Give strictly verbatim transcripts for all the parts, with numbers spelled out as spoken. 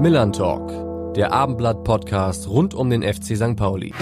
Millern Talk, der Abendblatt-Podcast rund um den F C Sankt Pauli.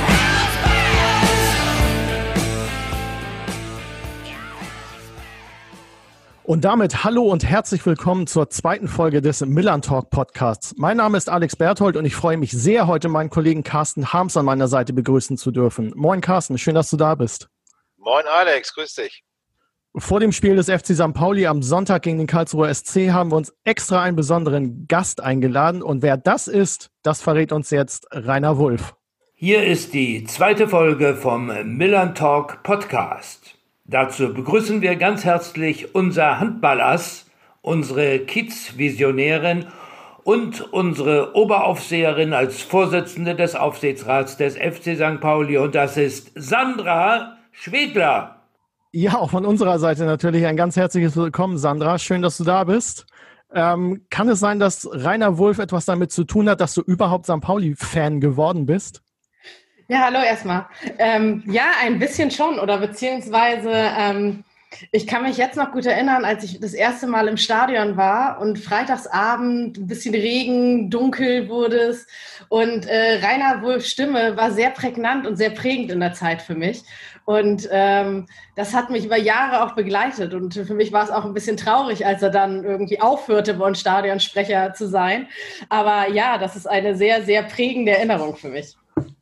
Und damit hallo und herzlich willkommen zur zweiten Folge des Millern Talk Podcasts. Mein Name ist Alex Berthold und ich freue mich sehr, heute meinen Kollegen Carsten Harms an meiner Seite begrüßen zu dürfen. Moin Carsten, schön, dass du da bist. Moin Alex, grüß dich. Vor dem Spiel des F C Sankt Pauli am Sonntag gegen den Karlsruher S C haben wir uns extra einen besonderen Gast eingeladen. Und wer das ist, das verrät uns jetzt Rainer Wulff. Hier ist die zweite Folge vom Millern Talk Podcast. Dazu begrüßen wir ganz herzlich unser Handballass, unsere Kiez-Visionärin und unsere Oberaufseherin als Vorsitzende des Aufsichtsrats des F C Sankt Pauli. Und das ist Sandra Schwedler. Ja, auch von unserer Seite natürlich ein ganz herzliches Willkommen, Sandra. Schön, dass du da bist. Ähm, kann es sein, dass Rainer Wulff etwas damit zu tun hat, dass du überhaupt Sankt Pauli-Fan geworden bist? Ja, hallo erstmal. Ähm, ja, ein bisschen schon oder beziehungsweise ähm, ich kann mich jetzt noch gut erinnern, als ich das erste Mal im Stadion war und freitagsabend ein bisschen Regen, dunkel wurde es und äh, Rainer Wulffs Stimme war sehr prägnant und sehr prägend in der Zeit für mich. Und ähm, das hat mich über Jahre auch begleitet. Und für mich war es auch ein bisschen traurig, als er dann irgendwie aufhörte, bei uns Stadionsprecher zu sein. Aber ja, das ist eine sehr, sehr prägende Erinnerung für mich.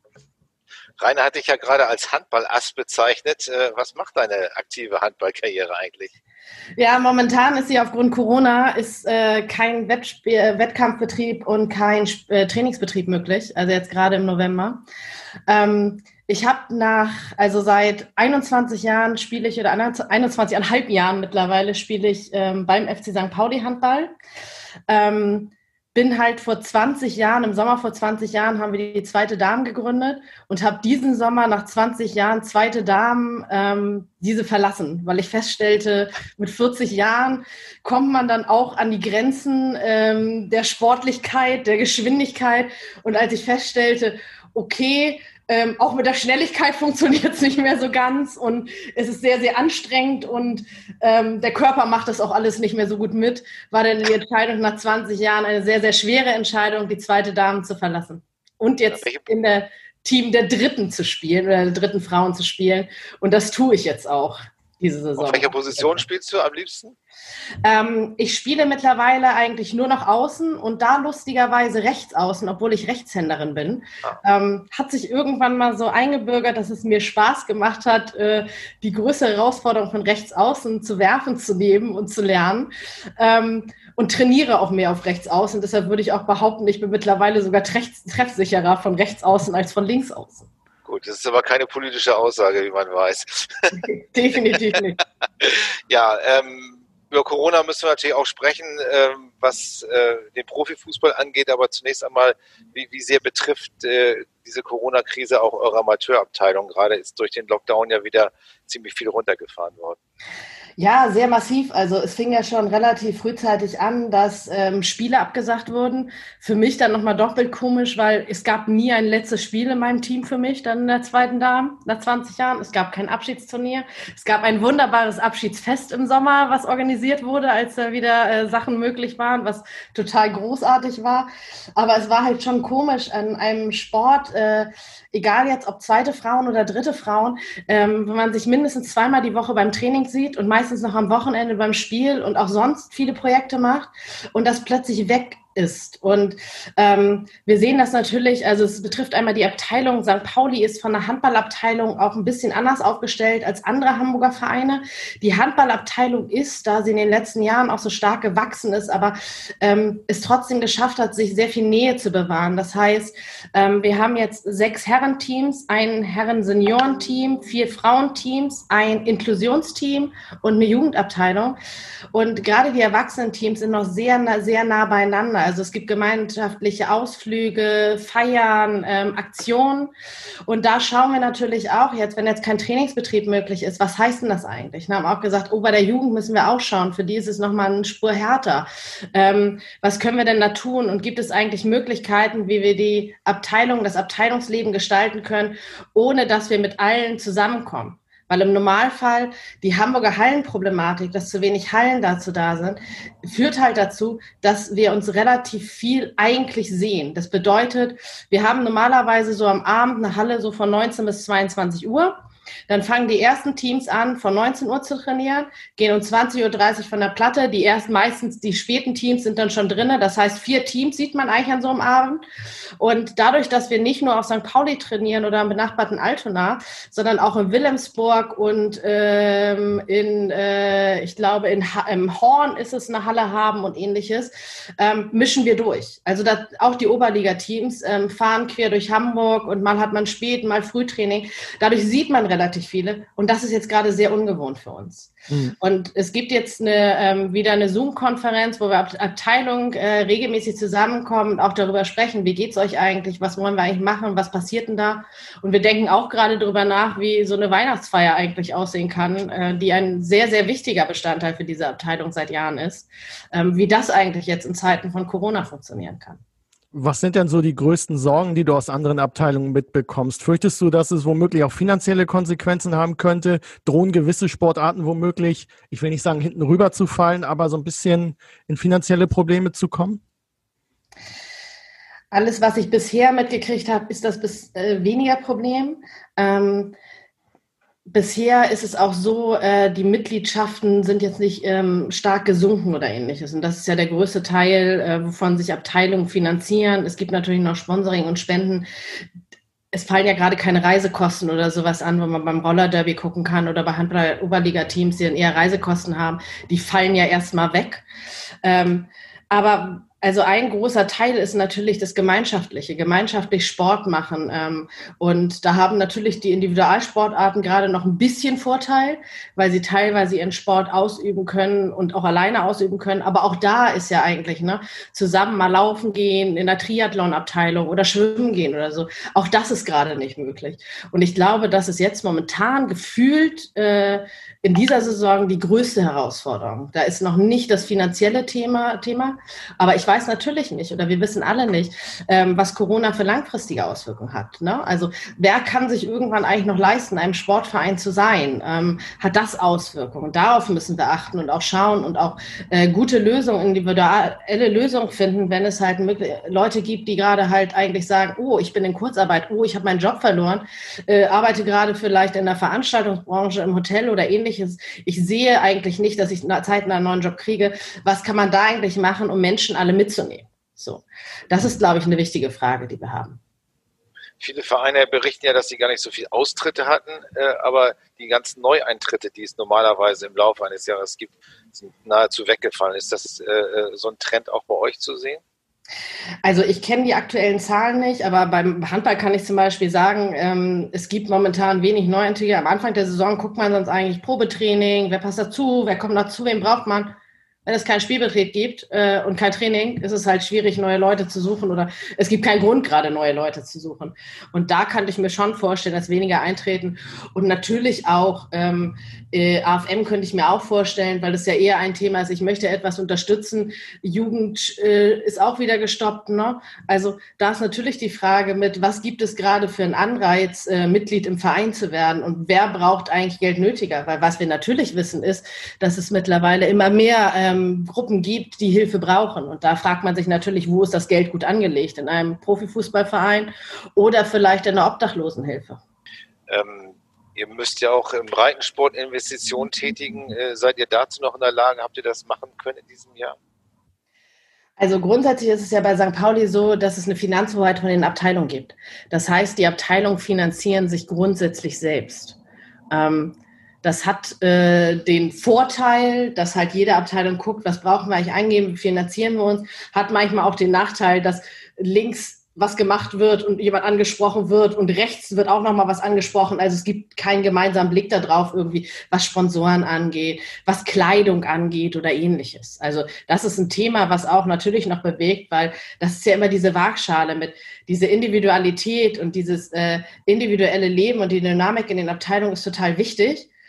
Rainer hat dich ja gerade als Handballass bezeichnet. Was macht deine aktive Handballkarriere eigentlich? Ja, momentan ist sie aufgrund Corona ist äh, kein Wettspiel, Wettkampfbetrieb und kein äh, Trainingsbetrieb möglich. Also jetzt gerade im November. Ähm, Ich habe nach, also seit einundzwanzig Jahren spiele ich, oder einundzwanzig Komma fünf Jahren mittlerweile spiele ich ähm, beim F C Sankt Pauli Handball. Ähm, bin halt vor zwanzig Jahren, im Sommer vor zwanzig Jahren haben wir die zweite Damen gegründet und habe diesen Sommer nach zwanzig Jahren zweite Damen ähm, diese verlassen, weil ich feststellte, mit vierzig Jahren kommt man dann auch an die Grenzen ähm, der Sportlichkeit, der Geschwindigkeit. Und als ich feststellte, okay, Ähm, auch mit der Schnelligkeit funktioniert es nicht mehr so ganz und es ist sehr, sehr anstrengend und ähm, der Körper macht das auch alles nicht mehr so gut mit, war dann die Entscheidung nach zwanzig Jahren eine sehr, sehr schwere Entscheidung, die zweite Dame zu verlassen und jetzt in der Team der Dritten zu spielen oder der dritten Frauen zu spielen und das tue ich jetzt auch diese Saison. Auf welcher Position spielst du am liebsten? Ähm, ich spiele mittlerweile eigentlich nur noch außen und da lustigerweise rechts außen, obwohl ich Rechtshänderin bin. Ah. Ähm, hat sich irgendwann mal so eingebürgert, dass es mir Spaß gemacht hat, äh, die größere Herausforderung von rechts außen zu werfen, zu nehmen und zu lernen. Ähm, und trainiere auch mehr auf rechts außen. Deshalb würde ich auch behaupten, ich bin mittlerweile sogar treff- treffsicherer von rechts außen als von links außen. Gut, das ist aber keine politische Aussage, wie man weiß. Definitiv nicht. Ja, ähm, über Corona müssen wir natürlich auch sprechen, ähm, was äh, den Profifußball angeht, aber zunächst einmal, wie, wie sehr betrifft äh, diese Corona-Krise auch eure Amateurabteilung? Gerade ist durch den Lockdown ja wieder ziemlich viel runtergefahren worden. Ja, sehr massiv. Also es fing ja schon relativ frühzeitig an, dass ähm, Spiele abgesagt wurden. Für mich dann nochmal doppelt komisch, weil es gab nie ein letztes Spiel in meinem Team für mich, dann in der zweiten Dame, nach zwanzig Jahren. Es gab kein Abschiedsturnier. Es gab ein wunderbares Abschiedsfest im Sommer, was organisiert wurde, als da wieder äh, Sachen möglich waren, was total großartig war. Aber es war halt schon komisch an einem Sport, äh, egal jetzt ob zweite Frauen oder dritte Frauen, ähm, wenn man sich mindestens zweimal die Woche beim Training sieht und meistens noch am Wochenende beim Spiel und auch sonst viele Projekte macht und das plötzlich weg ist. Und ähm, wir sehen das natürlich, also es betrifft einmal die Abteilung. Sankt Pauli ist von der Handballabteilung auch ein bisschen anders aufgestellt als andere Hamburger Vereine. Die Handballabteilung ist, da sie in den letzten Jahren auch so stark gewachsen ist, aber ähm, es trotzdem geschafft hat, sich sehr viel Nähe zu bewahren. Das heißt, ähm, wir haben jetzt sechs Herrenteams, ein Herren-Seniorenteam, vier Frauenteams, ein Inklusionsteam und eine Jugendabteilung. Und gerade die Erwachsenenteams sind noch sehr, sehr nah beieinander. Also es gibt gemeinschaftliche Ausflüge, Feiern, ähm, Aktionen. Und da schauen wir natürlich auch jetzt, wenn jetzt kein Trainingsbetrieb möglich ist, was heißt denn das eigentlich? Wir haben auch gesagt, oh, bei der Jugend müssen wir auch schauen. Für die ist es nochmal eine Spur härter. Ähm, was können wir denn da tun? Und gibt es eigentlich Möglichkeiten, wie wir die Abteilung, das Abteilungsleben gestalten können, ohne dass wir mit allen zusammenkommen? Weil im Normalfall die Hamburger Hallenproblematik, dass zu wenig Hallen dazu da sind, führt halt dazu, dass wir uns relativ viel eigentlich sehen. Das bedeutet, wir haben normalerweise so am Abend eine Halle so von neunzehn bis zweiundzwanzig Uhr. Dann fangen die ersten Teams an, von neunzehn Uhr zu trainieren, gehen um zwanzig Uhr dreißig von der Platte. Die ersten, meistens die späten Teams sind dann schon drin. Das heißt, vier Teams sieht man eigentlich an so einem Abend. Und dadurch, dass wir nicht nur auf Sankt Pauli trainieren oder im benachbarten Altona, sondern auch in Wilhelmsburg und ähm, in, äh, ich glaube, in ha- im Horn ist es eine Halle haben und ähnliches, ähm, mischen wir durch. Also das, auch die Oberliga-Teams ähm, fahren quer durch Hamburg und mal hat man Spät-, mal Frühtraining. Dadurch sieht man relativ viele und das ist jetzt gerade sehr ungewohnt für uns. Mhm. Und es gibt jetzt eine, ähm, wieder eine Zoom-Konferenz, wo wir Ab- Abteilung äh, regelmäßig zusammenkommen und auch darüber sprechen, wie geht's euch eigentlich, was wollen wir eigentlich machen, was passiert denn da? Und wir denken auch gerade darüber nach, wie so eine Weihnachtsfeier eigentlich aussehen kann, äh, die ein sehr, sehr wichtiger Bestandteil für diese Abteilung seit Jahren ist, ähm, wie das eigentlich jetzt in Zeiten von Corona funktionieren kann. Was sind denn so die größten Sorgen, die du aus anderen Abteilungen mitbekommst? Fürchtest du, dass es womöglich auch finanzielle Konsequenzen haben könnte? Drohen gewisse Sportarten womöglich, ich will nicht sagen, hinten rüber zu fallen, aber so ein bisschen in finanzielle Probleme zu kommen? Alles, was ich bisher mitgekriegt habe, ist das bis, äh, weniger Problem. Ähm, Bisher ist es auch so, äh, die Mitgliedschaften sind jetzt nicht ähm, stark gesunken oder ähnliches. Und das ist ja der größte Teil, äh, wovon sich Abteilungen finanzieren. Es gibt natürlich noch Sponsoring und Spenden. Es fallen ja gerade keine Reisekosten oder sowas an, wo man beim Roller-Derby gucken kann oder bei Handball-Oberliga-Teams, die dann eher Reisekosten haben. Die fallen ja erstmal weg. Ähm, aber also ein großer Teil ist natürlich das Gemeinschaftliche, gemeinschaftlich Sport machen. Ähm, und da haben natürlich die Individualsportarten gerade noch ein bisschen Vorteil, weil sie teilweise ihren Sport ausüben können und auch alleine ausüben können. Aber auch da ist ja eigentlich, ne, zusammen mal laufen gehen in der Triathlon-Abteilung oder schwimmen gehen oder so. Auch das ist gerade nicht möglich. Und ich glaube, das ist jetzt momentan gefühlt äh, in dieser Saison die größte Herausforderung. Da ist noch nicht das finanzielle Thema, Thema, aber ich weiß natürlich nicht, oder wir wissen alle nicht, ähm, was Corona für langfristige Auswirkungen hat. Ne? Also wer kann sich irgendwann eigentlich noch leisten, einem Sportverein zu sein? Ähm, hat das Auswirkungen? Darauf müssen wir achten und auch schauen und auch äh, gute Lösungen, individuelle Lösungen finden, wenn es halt möglich, Leute gibt, die gerade halt eigentlich sagen, oh, ich bin in Kurzarbeit, oh, ich habe meinen Job verloren, äh, arbeite gerade vielleicht in der Veranstaltungsbranche, im Hotel oder ähnliches. Ich sehe eigentlich nicht, dass ich zeitnah einen neuen Job kriege. Was kann man da eigentlich machen, um Menschen alle mitzunehmen? So, das ist, glaube ich, eine wichtige Frage, die wir haben. Viele Vereine berichten ja, dass sie gar nicht so viel Austritte hatten, äh, aber die ganzen Neueintritte, die es normalerweise im Laufe eines Jahres gibt, sind nahezu weggefallen. Ist das äh, so ein Trend auch bei euch zu sehen? Also ich kenne die aktuellen Zahlen nicht, aber beim Handball kann ich zum Beispiel sagen, ähm, es gibt momentan wenig Neueintritte. Am Anfang der Saison guckt man sonst eigentlich Probetraining, wer passt dazu, wer kommt dazu, wen braucht man. Wenn es keinen Spielbetrieb gibt äh, und kein Training, ist es halt schwierig, neue Leute zu suchen oder es gibt keinen Grund, gerade neue Leute zu suchen. Und da kann ich mir schon vorstellen, dass weniger eintreten. Und natürlich auch ähm, äh, A F M könnte ich mir auch vorstellen, weil das ja eher ein Thema ist, ich möchte etwas unterstützen. Jugend äh, ist auch wieder gestoppt. Ne? Also da ist natürlich die Frage mit, was gibt es gerade für einen Anreiz, äh, Mitglied im Verein zu werden und wer braucht eigentlich Geld nötiger? Weil was wir natürlich wissen ist, dass es mittlerweile immer mehr ähm, Gruppen gibt, die Hilfe brauchen. Und da fragt man sich natürlich, wo ist das Geld gut angelegt? In einem Profifußballverein oder vielleicht in einer Obdachlosenhilfe? Ähm, ihr müsst ja auch im Breitensport Investitionen tätigen. Äh, seid ihr dazu noch in der Lage? Habt ihr das machen können in diesem Jahr? Also grundsätzlich ist es ja bei Sankt Pauli so, dass es eine Finanzhoheit von den Abteilungen gibt. Das heißt, die Abteilungen finanzieren sich grundsätzlich selbst. Ähm, Das hat äh, den Vorteil, dass halt jede Abteilung guckt, was brauchen wir eigentlich eingeben, wie finanzieren wir uns. Hat manchmal auch den Nachteil, dass links was gemacht wird und jemand angesprochen wird und rechts wird auch nochmal was angesprochen. Also es gibt keinen gemeinsamen Blick darauf irgendwie, was Sponsoren angeht, was Kleidung angeht oder ähnliches. Also das ist ein Thema, was auch natürlich noch bewegt, weil das ist ja immer diese Waagschale mit diese Individualität und dieses äh, individuelle Leben und die Dynamik in den Abteilungen ist total wichtig.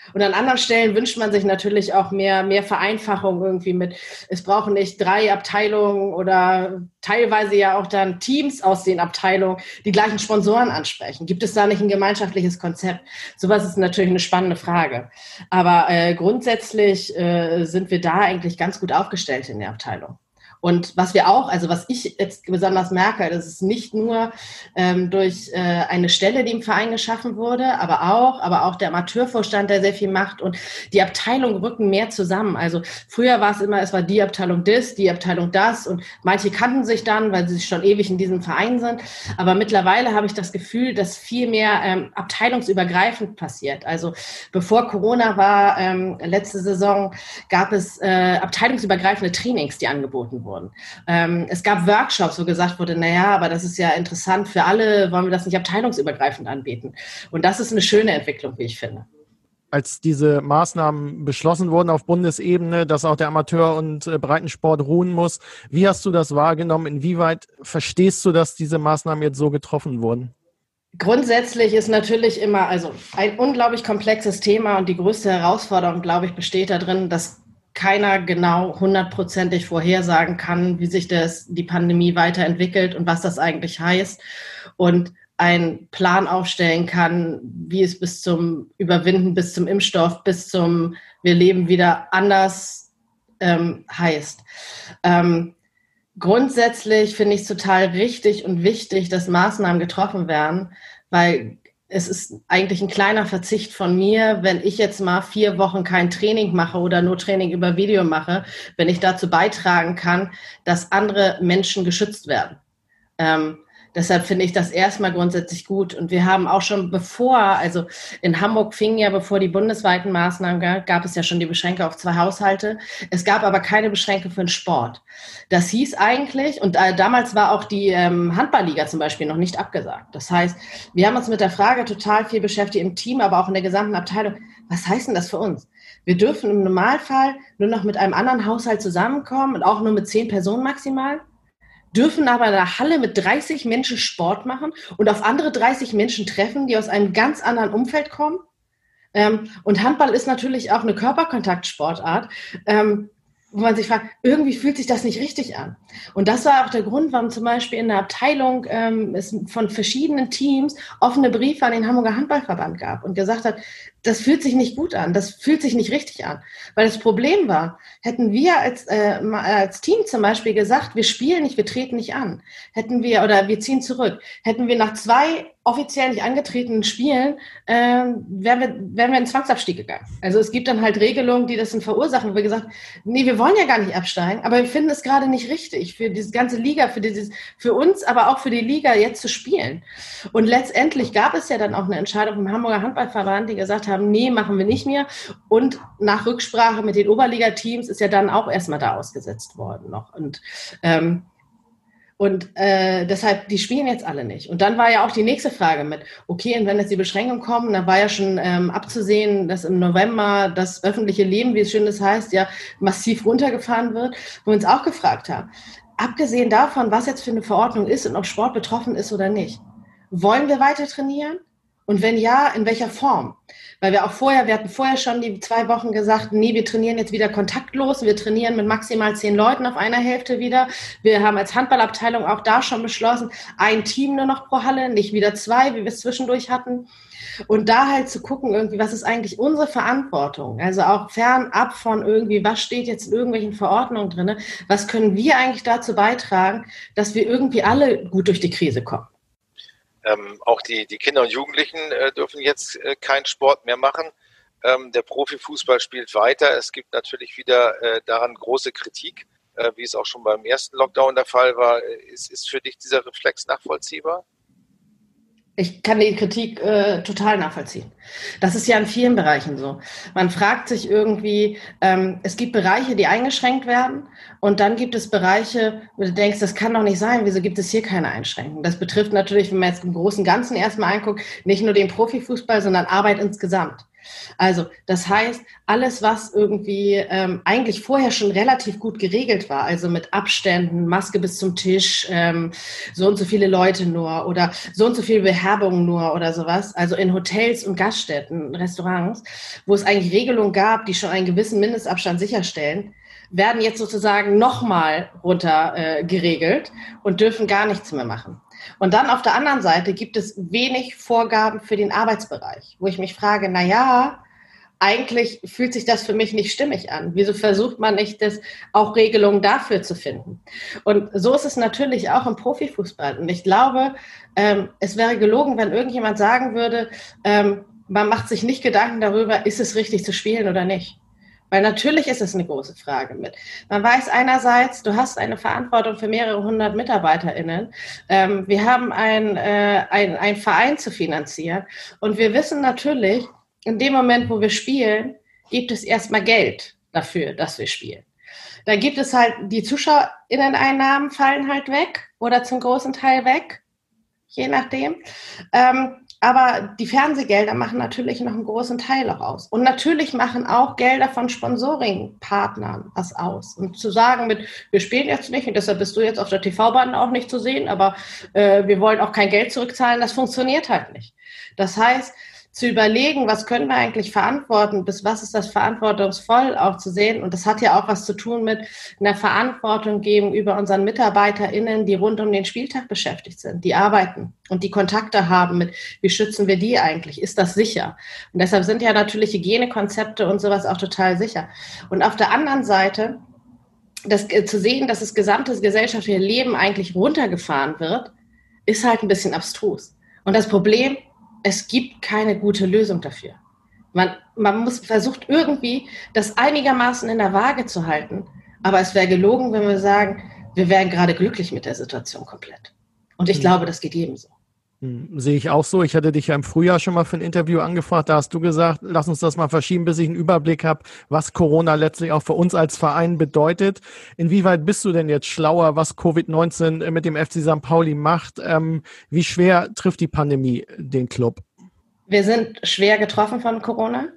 Und an anderen Stellen wünscht man sich natürlich auch mehr, mehr Vereinfachung irgendwie mit, es brauchen nicht drei Abteilungen oder teilweise ja auch dann Teams aus den Abteilungen, die gleichen Sponsoren ansprechen. Gibt es da nicht ein gemeinschaftliches Konzept? Sowas ist natürlich eine spannende Frage. Aber äh, grundsätzlich äh, sind wir da eigentlich ganz gut aufgestellt in der Abteilung. Und was wir auch, also was ich jetzt besonders merke, das ist nicht nur ähm, durch äh, eine Stelle, die im Verein geschaffen wurde, aber auch, aber auch der Amateurvorstand, der sehr viel macht und die Abteilungen rücken mehr zusammen. Also früher war es immer, es war die Abteilung das, die Abteilung das und manche kannten sich dann, weil sie schon ewig in diesem Verein sind. Aber mittlerweile habe ich das Gefühl, dass viel mehr ähm, abteilungsübergreifend passiert. Also bevor Corona war, ähm, letzte Saison, gab es äh, abteilungsübergreifende Trainings, die angeboten wurden. Wurden. Ähm, es gab Workshops, wo gesagt wurde, naja, aber das ist ja interessant für alle, wollen wir das nicht abteilungsübergreifend anbieten? Und das ist eine schöne Entwicklung, wie ich finde. Als diese Maßnahmen beschlossen wurden auf Bundesebene, dass auch der Amateur- und äh, Breitensport ruhen muss, wie hast du das wahrgenommen? Inwieweit verstehst du, dass diese Maßnahmen jetzt so getroffen wurden? Grundsätzlich ist natürlich immer also ein unglaublich komplexes Thema und die größte Herausforderung, glaube ich, besteht darin, dass keiner genau hundertprozentig vorhersagen kann, wie sich das, die Pandemie weiterentwickelt und was das eigentlich heißt und einen Plan aufstellen kann, wie es bis zum Überwinden, bis zum Impfstoff, bis zum wir leben wieder anders ähm, heißt. Ähm, grundsätzlich finde ich es total richtig und wichtig, dass Maßnahmen getroffen werden, weil es ist eigentlich ein kleiner Verzicht von mir, wenn ich jetzt mal vier Wochen kein Training mache oder nur Training über Video mache, wenn ich dazu beitragen kann, dass andere Menschen geschützt werden. Ähm, deshalb finde ich das erstmal grundsätzlich gut. Und wir haben auch schon bevor, also in Hamburg fing ja, bevor die bundesweiten Maßnahmen gab, gab es ja schon die Beschränkung auf zwei Haushalte. Es gab aber keine Beschränkung für den Sport. Das hieß eigentlich, und äh, damals war auch die ähm, Handballliga zum Beispiel noch nicht abgesagt. Das heißt, wir haben uns mit der Frage total viel beschäftigt im Team, aber auch in der gesamten Abteilung. Was heißt denn das für uns? Wir dürfen im Normalfall nur noch mit einem anderen Haushalt zusammenkommen und auch nur mit zehn Personen maximal. Dürfen aber in einer Halle mit dreißig Menschen Sport machen und auf andere dreißig Menschen treffen, die aus einem ganz anderen Umfeld kommen. Ähm, und Handball ist natürlich auch eine Körperkontaktsportart, ähm, wo man sich fragt, irgendwie fühlt sich das nicht richtig an. Und das war auch der Grund, warum zum Beispiel in der Abteilung ähm, es von verschiedenen Teams offene Briefe an den Hamburger Handballverband gab und gesagt hat, das fühlt sich nicht gut an, das fühlt sich nicht richtig an. Weil das Problem war, hätten wir als, äh, als Team zum Beispiel gesagt, wir spielen nicht, wir treten nicht an, hätten wir, oder wir ziehen zurück, hätten wir nach zwei offiziell nicht angetretenen Spielen, äh, wären wir, wären wir in Zwangsabstieg gegangen. Also es gibt dann halt Regelungen, die das dann verursachen, wo wir gesagt, nee, wir wollen ja gar nicht absteigen, aber wir finden es gerade nicht richtig für diese ganze Liga, für dieses, für uns, aber auch für die Liga jetzt zu spielen. Und letztendlich gab es ja dann auch eine Entscheidung vom Hamburger Handballverband, die gesagt haben, nee, machen wir nicht mehr. Und nach Rücksprache mit den Oberliga-Teams ist ja dann auch erstmal da ausgesetzt worden noch. Und ähm, Und äh, deshalb, die spielen jetzt alle nicht. Und dann war ja auch die nächste Frage mit, okay, und wenn jetzt die Beschränkungen kommen, dann war ja schon ähm, abzusehen, dass im November das öffentliche Leben, wie es schön das heißt, ja massiv runtergefahren wird, wo wir uns auch gefragt haben, abgesehen davon, was jetzt für eine Verordnung ist und ob Sport betroffen ist oder nicht, wollen wir weiter trainieren? Und wenn ja, in welcher Form? Weil wir auch vorher, wir hatten vorher schon die zwei Wochen gesagt, nee, wir trainieren jetzt wieder kontaktlos, wir trainieren mit maximal zehn Leuten auf einer Hälfte wieder. Wir haben als Handballabteilung auch da schon beschlossen, ein Team nur noch pro Halle, nicht wieder zwei, wie wir es zwischendurch hatten. Und da halt zu gucken, irgendwie, was ist eigentlich unsere Verantwortung? Also auch fernab von irgendwie, was steht jetzt in irgendwelchen Verordnungen drin? Was können wir eigentlich dazu beitragen, dass wir irgendwie alle gut durch die Krise kommen? Ähm, auch die, die Kinder und Jugendlichen äh, dürfen jetzt äh, keinen Sport mehr machen. Ähm, der Profifußball spielt weiter. Es gibt natürlich wieder äh, daran große Kritik, äh, wie es auch schon beim ersten Lockdown der Fall war. Ist, ist für dich dieser Reflex nachvollziehbar? Ich kann die Kritik äh, total nachvollziehen. Das ist ja in vielen Bereichen so. Man fragt sich irgendwie, ähm, es gibt Bereiche, die eingeschränkt werden und dann gibt es Bereiche, wo du denkst, das kann doch nicht sein, wieso gibt es hier keine Einschränkungen? Das betrifft natürlich, wenn man jetzt im Großen und Ganzen erstmal anguckt, nicht nur den Profifußball, sondern Arbeit insgesamt. Also das heißt, alles, was irgendwie ähm, eigentlich vorher schon relativ gut geregelt war, also mit Abständen, Maske bis zum Tisch, ähm, so und so viele Leute nur oder so und so viele Beherbergungen nur oder sowas, also in Hotels und Gaststätten, Restaurants, wo es eigentlich Regelungen gab, die schon einen gewissen Mindestabstand sicherstellen, werden jetzt sozusagen nochmal runter äh, geregelt und dürfen gar nichts mehr machen. Und dann auf der anderen Seite gibt es wenig Vorgaben für den Arbeitsbereich, wo ich mich frage, na ja, eigentlich fühlt sich das für mich nicht stimmig an. Wieso versucht man nicht, das auch Regelungen dafür zu finden? Und so ist es natürlich auch im Profifußball. Und ich glaube, ähm, es wäre gelogen, wenn irgendjemand sagen würde, ähm, man macht sich nicht Gedanken darüber, ist es richtig zu spielen oder nicht. Weil natürlich ist es eine große Frage mit. Man weiß einerseits, du hast eine Verantwortung für mehrere hundert MitarbeiterInnen. Ähm, wir haben ein, äh, ein, ein Verein zu finanzieren. Und wir wissen natürlich, in dem Moment, wo wir spielen, gibt es erstmal Geld dafür, dass wir spielen. Da gibt es halt, die ZuschauerInnen-Einnahmen fallen halt weg oder zum großen Teil weg, je nachdem. Ähm, Aber die Fernsehgelder machen natürlich noch einen großen Teil auch aus. Und natürlich machen auch Gelder von Sponsoring-Partnern was aus. Und zu sagen mit, wir spielen jetzt nicht und deshalb bist du jetzt auf der T V-Bahn auch nicht zu sehen, aber äh, wir wollen auch kein Geld zurückzahlen, das funktioniert halt nicht. Das heißt, zu überlegen, was können wir eigentlich verantworten, bis was ist das verantwortungsvoll auch zu sehen. Und das hat ja auch was zu tun mit einer Verantwortung gegenüber unseren MitarbeiterInnen, die rund um den Spieltag beschäftigt sind, die arbeiten und die Kontakte haben mit, wie schützen wir die eigentlich? Ist das sicher? Und deshalb sind ja natürlich Hygienekonzepte und sowas auch total sicher. Und auf der anderen Seite, das, zu sehen, dass das gesamte gesellschaftliche Leben eigentlich runtergefahren wird, ist halt ein bisschen abstrus. Und das Problem, es gibt keine gute Lösung dafür. Man, man muss versucht irgendwie, das einigermaßen in der Waage zu halten. Aber es wäre gelogen, wenn wir sagen, wir wären gerade glücklich mit der Situation komplett. Und ich mhm. glaube, das geht jedem so. Hm, sehe ich auch so. Ich hatte dich ja im Frühjahr schon mal für ein Interview angefragt. Da hast du gesagt, lass uns das mal verschieben, bis ich einen Überblick habe, was Corona letztlich auch für uns als Verein bedeutet. Inwieweit bist du denn jetzt schlauer, was Covid neunzehn mit dem F C Sankt Pauli macht? Ähm, wie schwer trifft die Pandemie den Club? Wir sind schwer getroffen von Corona.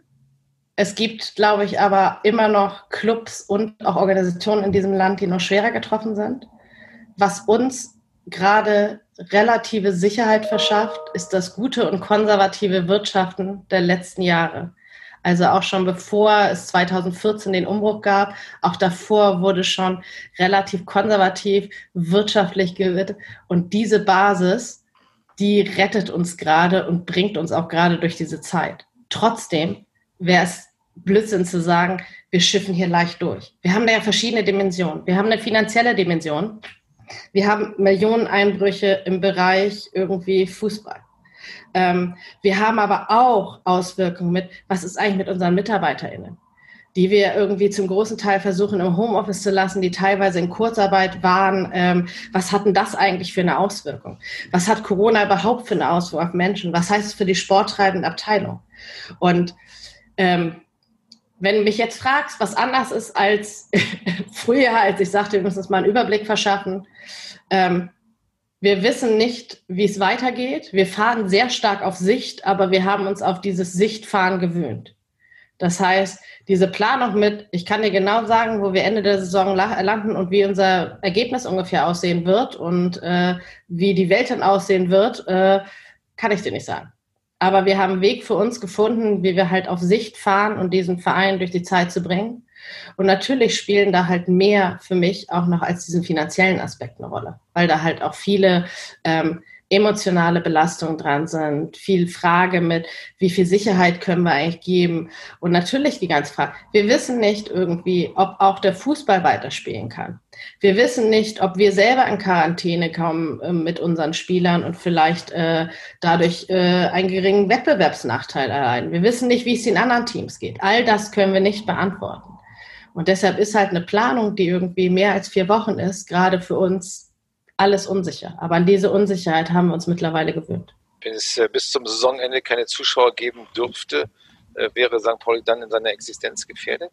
Es gibt, glaube ich, aber immer noch Clubs und auch Organisationen in diesem Land, die noch schwerer getroffen sind. Was uns gerade relative Sicherheit verschafft, ist das gute und konservative Wirtschaften der letzten Jahre. Also auch schon bevor es zweitausendvierzehn den Umbruch gab, auch davor wurde schon relativ konservativ wirtschaftlich gewirtschaftet. Und diese Basis, die rettet uns gerade und bringt uns auch gerade durch diese Zeit. Trotzdem wäre es Blödsinn zu sagen, wir schiffen hier leicht durch. Wir haben da ja verschiedene Dimensionen. Wir haben eine finanzielle Dimension. Wir haben Millioneneinbrüche im Bereich irgendwie Fußball. Ähm, wir haben aber auch Auswirkungen mit, was ist eigentlich mit unseren MitarbeiterInnen, die wir irgendwie zum großen Teil versuchen, im Homeoffice zu lassen, die teilweise in Kurzarbeit waren. Ähm, was hat denn das eigentlich für eine Auswirkung? Was hat Corona überhaupt für eine Auswirkung auf Menschen? Was heißt es für die sporttreibende Abteilung? Und ähm, wenn du mich jetzt fragst, was anders ist als früher, als ich sagte, wir müssen uns mal einen Überblick verschaffen. Ähm, wir wissen nicht, wie es weitergeht. Wir fahren sehr stark auf Sicht, aber wir haben uns auf dieses Sichtfahren gewöhnt. Das heißt, diese Planung mit, ich kann dir genau sagen, wo wir Ende der Saison landen und wie unser Ergebnis ungefähr aussehen wird und äh, wie die Welt dann aussehen wird, äh, kann ich dir nicht sagen. Aber wir haben einen Weg für uns gefunden, wie wir halt auf Sicht fahren und diesen Verein durch die Zeit zu bringen. Und natürlich spielen da halt mehr für mich auch noch als diesen finanziellen Aspekt eine Rolle, weil da halt auch viele ähm, emotionale Belastungen dran sind, viel Frage mit, wie viel Sicherheit können wir eigentlich geben? Und natürlich die ganze Frage, wir wissen nicht irgendwie, ob auch der Fußball weiterspielen kann. Wir wissen nicht, ob wir selber in Quarantäne kommen äh, mit unseren Spielern und vielleicht äh, dadurch äh, einen geringen Wettbewerbsnachteil erleiden. Wir wissen nicht, wie es den anderen Teams geht. All das können wir nicht beantworten. Und deshalb ist halt eine Planung, die irgendwie mehr als vier Wochen ist, gerade für uns alles unsicher. Aber an diese Unsicherheit haben wir uns mittlerweile gewöhnt. Wenn es äh, bis zum Saisonende keine Zuschauer geben dürfte, äh, wäre Sankt Pauli dann in seiner Existenz gefährdet?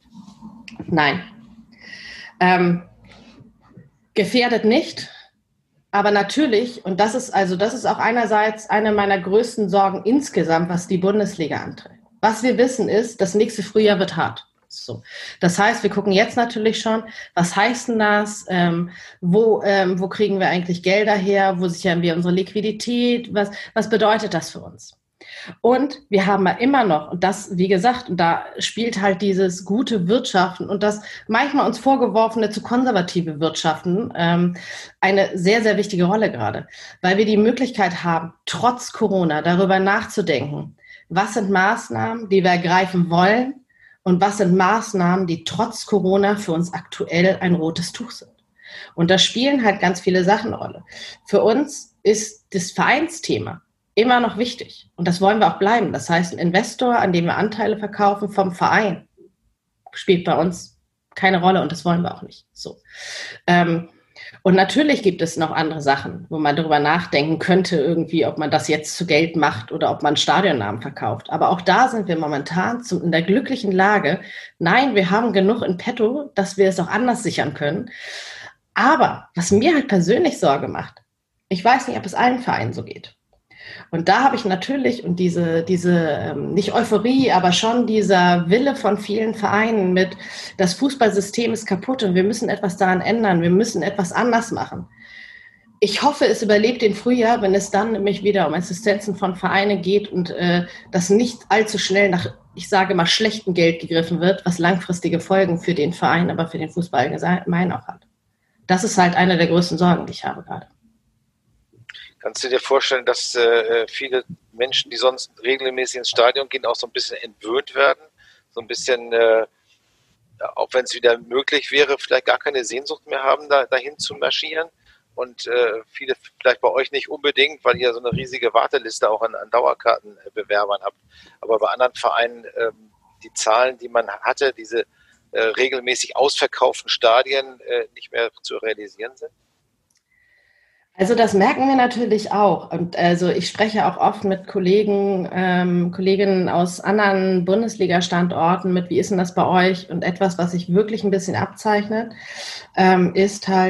Nein. Ähm, gefährdet nicht. Aber natürlich, und das ist also das ist auch einerseits eine meiner größten Sorgen insgesamt, was die Bundesliga antrifft. Was wir wissen ist, das nächste Frühjahr wird hart. So. Das heißt, wir gucken jetzt natürlich schon, was heißt denn das? Ähm, wo, ähm, wo kriegen wir eigentlich Gelder her? Wo sichern wir unsere Liquidität? Was, was bedeutet das für uns? Und wir haben ja immer noch, und das, wie gesagt, und da spielt halt dieses gute Wirtschaften und das manchmal uns vorgeworfene zu konservative Wirtschaften ähm, eine sehr, sehr wichtige Rolle gerade, weil wir die Möglichkeit haben, trotz Corona darüber nachzudenken, was sind Maßnahmen, die wir ergreifen wollen und was sind Maßnahmen, die trotz Corona für uns aktuell ein rotes Tuch sind. Und da spielen halt ganz viele Sachen eine Rolle. Für uns ist das Vereinsthema immer noch wichtig. Und das wollen wir auch bleiben. Das heißt, ein Investor, an dem wir Anteile verkaufen vom Verein, spielt bei uns keine Rolle und das wollen wir auch nicht. So. Ähm, und natürlich gibt es noch andere Sachen, wo man darüber nachdenken könnte, irgendwie, ob man das jetzt zu Geld macht oder ob man Stadionnamen verkauft. Aber auch da sind wir momentan zum, in der glücklichen Lage, nein, wir haben genug in petto, dass wir es auch anders sichern können. Aber was mir halt persönlich Sorge macht, ich weiß nicht, ob es allen Vereinen so geht. Und da habe ich natürlich, und diese, diese ähm, nicht Euphorie, aber schon dieser Wille von vielen Vereinen mit, das Fußballsystem ist kaputt und wir müssen etwas daran ändern, wir müssen etwas anders machen. Ich hoffe, es überlebt den Frühjahr, wenn es dann nämlich wieder um Existenzen von Vereinen geht und äh, das nicht allzu schnell nach, ich sage mal, schlechtem Geld gegriffen wird, was langfristige Folgen für den Verein, aber für den Fußball allgemein auch hat. Das ist halt eine der größten Sorgen, die ich habe gerade. Kannst du dir vorstellen, dass äh, viele Menschen, die sonst regelmäßig ins Stadion gehen, auch so ein bisschen entwöhnt werden? So ein bisschen, äh, auch wenn es wieder möglich wäre, vielleicht gar keine Sehnsucht mehr haben, da, dahin zu marschieren? Und äh, viele vielleicht bei euch nicht unbedingt, weil ihr so eine riesige Warteliste auch an, an Dauerkartenbewerbern habt. Aber bei anderen Vereinen äh, die Zahlen, die man hatte, diese äh, regelmäßig ausverkauften Stadien äh, nicht mehr zu realisieren sind? Also das merken wir natürlich auch. Und also ich spreche auch oft mit Kollegen, ähm, Kolleginnen aus anderen Bundesliga-Standorten mit, wie ist denn das bei euch? Und etwas, was sich wirklich ein bisschen abzeichnet, ähm, ist halt,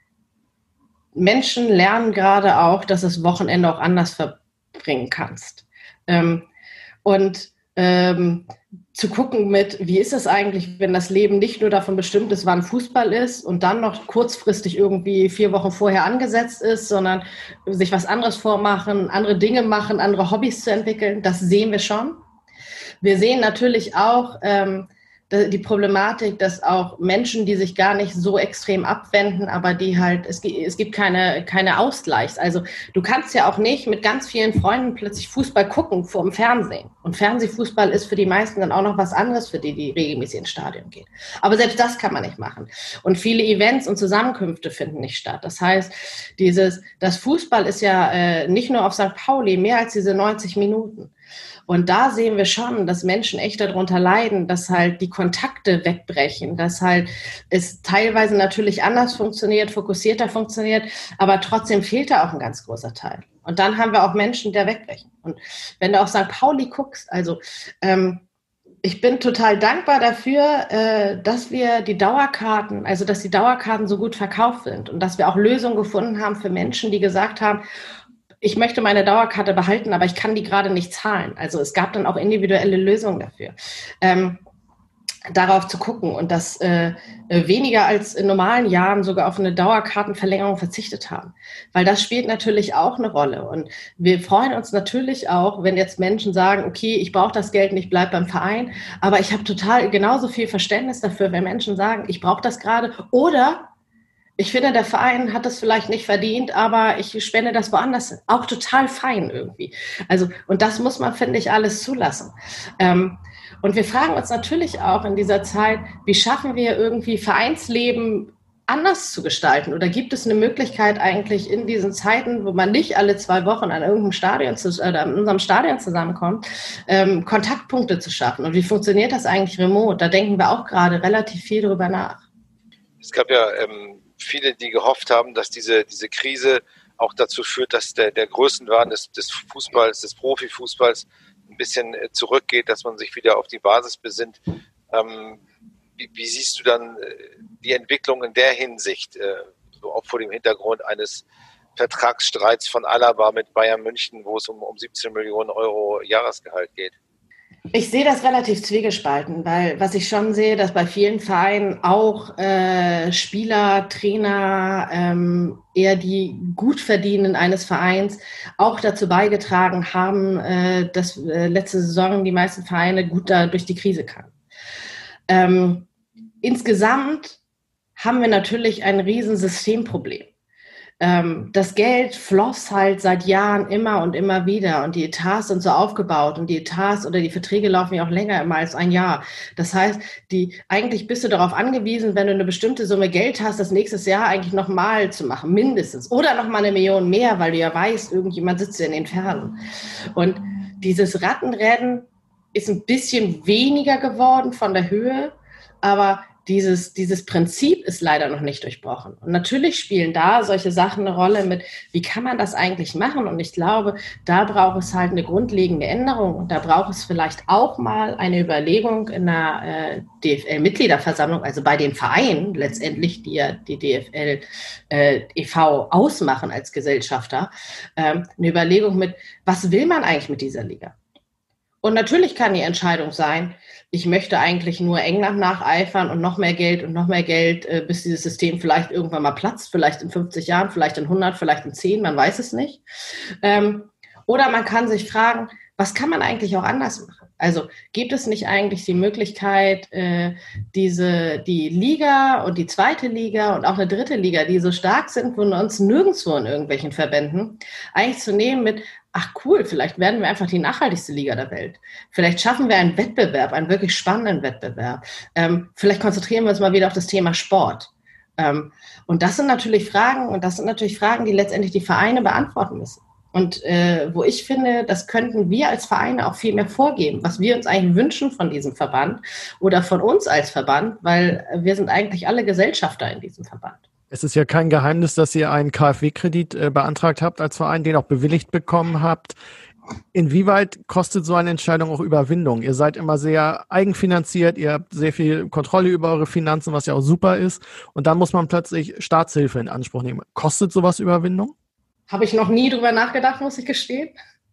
Menschen lernen gerade auch, dass du das Wochenende auch anders verbringen kannst. Ähm, und ähm, zu gucken mit, wie ist es eigentlich, wenn das Leben nicht nur davon bestimmt ist, wann Fußball ist und dann noch kurzfristig irgendwie vier Wochen vorher angesetzt ist, sondern sich was anderes vormachen, andere Dinge machen, andere Hobbys zu entwickeln, das sehen wir schon. Wir sehen natürlich auch ähm, die Problematik, dass auch Menschen, die sich gar nicht so extrem abwenden, aber die halt, es gibt, es gibt keine, keine Ausgleichs. Also du kannst ja auch nicht mit ganz vielen Freunden plötzlich Fußball gucken vor dem Fernsehen. Und Fernsehfußball ist für die meisten dann auch noch was anderes, für die, die regelmäßig ins Stadion gehen. Aber selbst das kann man nicht machen. Und viele Events und Zusammenkünfte finden nicht statt. Das heißt, dieses, das Fußball ist ja äh, nicht nur auf Sankt Pauli mehr als diese neunzig Minuten. Und da sehen wir schon, dass Menschen echt darunter leiden, dass halt die Kontakte wegbrechen, dass halt es teilweise natürlich anders funktioniert, fokussierter funktioniert, aber trotzdem fehlt da auch ein ganz großer Teil. Und dann haben wir auch Menschen, die da wegbrechen. Und wenn du auf Sankt Pauli guckst, also ähm, ich bin total dankbar dafür, äh, dass wir die Dauerkarten, also dass die Dauerkarten so gut verkauft sind und dass wir auch Lösungen gefunden haben für Menschen, die gesagt haben, ich möchte meine Dauerkarte behalten, aber ich kann die gerade nicht zahlen. Also es gab dann auch individuelle Lösungen dafür. Ähm, darauf zu gucken und dass äh, weniger als in normalen Jahren sogar auf eine Dauerkartenverlängerung verzichtet haben. Weil das spielt natürlich auch eine Rolle. Und wir freuen uns natürlich auch, wenn jetzt Menschen sagen, okay, ich brauche das Geld nicht, bleib beim Verein. Aber ich habe total genauso viel Verständnis dafür, wenn Menschen sagen, ich brauche das gerade. Oder ich finde, der Verein hat das vielleicht nicht verdient, aber ich spende das woanders. Auch total fein irgendwie. Also, und das muss man, finde ich, alles zulassen. Ähm, und wir fragen uns natürlich auch in dieser Zeit, wie schaffen wir irgendwie Vereinsleben anders zu gestalten? Oder gibt es eine Möglichkeit eigentlich in diesen Zeiten, wo man nicht alle zwei Wochen an irgendeinem Stadion zu, oder in unserem Stadion zusammenkommt, ähm, Kontaktpunkte zu schaffen? Und wie funktioniert das eigentlich remote? Da denken wir auch gerade relativ viel drüber nach. Es gab ja ähm viele, die gehofft haben, dass diese, diese Krise auch dazu führt, dass der, der Größenwahn des, des Fußballs, des Profifußballs ein bisschen zurückgeht, dass man sich wieder auf die Basis besinnt. Ähm, wie, wie siehst du dann die Entwicklung in der Hinsicht, äh, so auch vor dem Hintergrund eines Vertragsstreits von Alaba mit Bayern München, wo es um, um siebzehn Millionen Euro Jahresgehalt geht? Ich sehe das relativ zwiegespalten, weil was ich schon sehe, dass bei vielen Vereinen auch äh, Spieler, Trainer, ähm, eher die Gutverdienenden eines Vereins auch dazu beigetragen haben, äh, dass äh, letzte Saison die meisten Vereine gut da durch die Krise kamen. Ähm, insgesamt haben wir natürlich ein riesen Systemproblem. Das Geld floss halt seit Jahren immer und immer wieder und die Etats sind so aufgebaut und die Etats oder die Verträge laufen ja auch länger immer als ein Jahr. Das heißt, die, eigentlich bist du darauf angewiesen, wenn du eine bestimmte Summe Geld hast, das nächstes Jahr eigentlich nochmal zu machen, mindestens. Oder nochmal eine Million mehr, weil du ja weißt, irgendjemand sitzt ja in den Fernen. Und dieses Rattenrennen ist ein bisschen weniger geworden von der Höhe, aber Dieses, dieses Prinzip ist leider noch nicht durchbrochen. Und natürlich spielen da solche Sachen eine Rolle mit, wie kann man das eigentlich machen? Und ich glaube, da braucht es halt eine grundlegende Änderung. Und da braucht es vielleicht auch mal eine Überlegung in der äh, D F L-Mitgliederversammlung, also bei den Vereinen letztendlich, die ja die D F L äh, e V ausmachen als Gesellschafter, ähm, eine Überlegung mit, was will man eigentlich mit dieser Liga? Und natürlich kann die Entscheidung sein, ich möchte eigentlich nur England nacheifern und noch mehr Geld und noch mehr Geld, äh, bis dieses System vielleicht irgendwann mal platzt, vielleicht in fünfzig Jahren, vielleicht in hundert, vielleicht in zehn, man weiß es nicht. Ähm, oder man kann sich fragen, was kann man eigentlich auch anders machen? Also gibt es nicht eigentlich die Möglichkeit, äh, diese die Liga und die zweite Liga und auch eine dritte Liga, die so stark sind, von uns nirgendwo in irgendwelchen Verbänden, eigentlich zu nehmen mit, ach cool, vielleicht werden wir einfach die nachhaltigste Liga der Welt. Vielleicht schaffen wir einen Wettbewerb, einen wirklich spannenden Wettbewerb. Ähm, vielleicht konzentrieren wir uns mal wieder auf das Thema Sport. Ähm, und das sind natürlich Fragen, und das sind natürlich Fragen, die letztendlich die Vereine beantworten müssen. Und äh, wo ich finde, das könnten wir als Vereine auch viel mehr vorgeben, was wir uns eigentlich wünschen von diesem Verband oder von uns als Verband, weil wir sind eigentlich alle Gesellschafter in diesem Verband. Es ist ja kein Geheimnis, dass ihr einen K f W-Kredit äh, beantragt habt als Verein, den auch bewilligt bekommen habt. Inwieweit kostet so eine Entscheidung auch Überwindung? Ihr seid immer sehr eigenfinanziert, ihr habt sehr viel Kontrolle über eure Finanzen, was ja auch super ist. Und dann muss man plötzlich Staatshilfe in Anspruch nehmen. Kostet sowas Überwindung? Habe ich noch nie drüber nachgedacht, muss ich gestehen.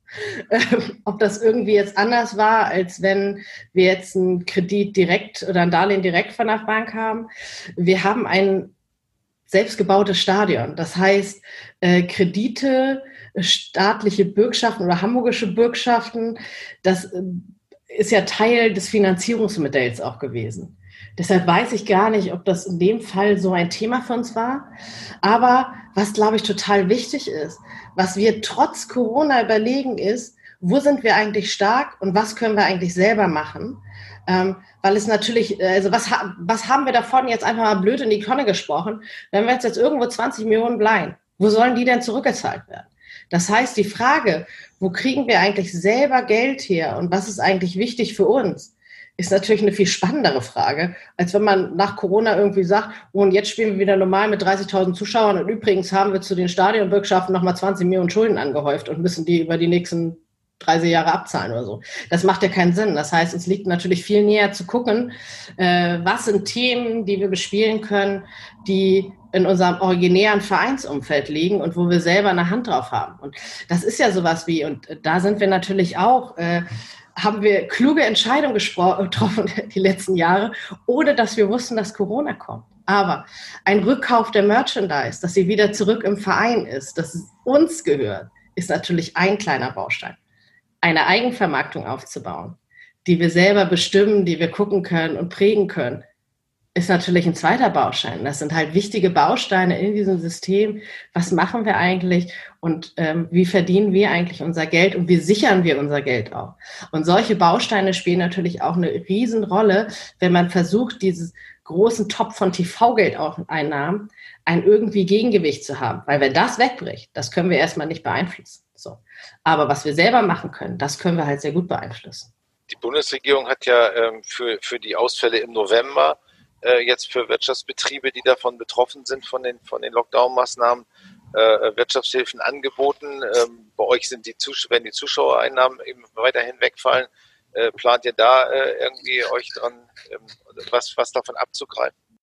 Ähm, ob das irgendwie jetzt anders war, als wenn wir jetzt einen Kredit direkt oder ein Darlehen direkt von der Bank haben. Wir haben ein selbstgebautes Stadion. Das heißt, äh, Kredite, staatliche Bürgschaften oder hamburgische Bürgschaften, das äh, ist ja Teil des Finanzierungsmodells auch gewesen. Deshalb weiß ich gar nicht, ob das in dem Fall so ein Thema für uns war. Aber was, glaube ich, total wichtig ist, was wir trotz Corona überlegen ist, wo sind wir eigentlich stark und was können wir eigentlich selber machen? Ähm, weil es natürlich, also was, was haben wir davon jetzt einfach mal blöd in die Tonne gesprochen, wenn wir jetzt, jetzt irgendwo zwanzig Millionen bleiben? Wo sollen die denn zurückgezahlt werden? Das heißt, die Frage, wo kriegen wir eigentlich selber Geld her und was ist eigentlich wichtig für uns, ist natürlich eine viel spannendere Frage, als wenn man nach Corona irgendwie sagt, oh, und jetzt spielen wir wieder normal mit dreißigtausend Zuschauern und übrigens haben wir zu den Stadionbürgschaften nochmal zwanzig Millionen Schulden angehäuft und müssen die über die nächsten dreißig Jahre abzahlen oder so. Das macht ja keinen Sinn. Das heißt, uns liegt natürlich viel näher zu gucken, äh, was sind Themen, die wir bespielen können, die in unserem originären Vereinsumfeld liegen und wo wir selber eine Hand drauf haben. Und das ist ja sowas wie, und da sind wir natürlich auch, äh, haben wir kluge Entscheidungen gespro- getroffen die letzten Jahre, ohne dass wir wussten, dass Corona kommt. Aber ein Rückkauf der Merchandise, dass sie wieder zurück im Verein ist, dass es uns gehört, ist natürlich ein kleiner Baustein. Eine Eigenvermarktung aufzubauen, die wir selber bestimmen, die wir gucken können und prägen können, ist natürlich ein zweiter Baustein. Das sind halt wichtige Bausteine in diesem System. Was machen wir eigentlich und ähm, wie verdienen wir eigentlich unser Geld und wie sichern wir unser Geld auch? Und solche Bausteine spielen natürlich auch eine Riesenrolle, wenn man versucht, dieses großen Topf von T V-Geldeinnahmen ein irgendwie Gegengewicht zu haben. Weil wenn das wegbricht, das können wir erstmal nicht beeinflussen. So. Aber was wir selber machen können, das können wir halt sehr gut beeinflussen. Die Bundesregierung hat ja ähm, für, für die Ausfälle im November äh, jetzt für Wirtschaftsbetriebe, die davon betroffen sind, von den, von den Lockdown-Maßnahmen, äh, Wirtschaftshilfen angeboten. Ähm, bei euch sind die Zus- werden die Zuschauereinnahmen eben weiterhin wegfallen. Äh, plant ihr da äh, irgendwie euch dran, ähm, was, was davon abzugreifen?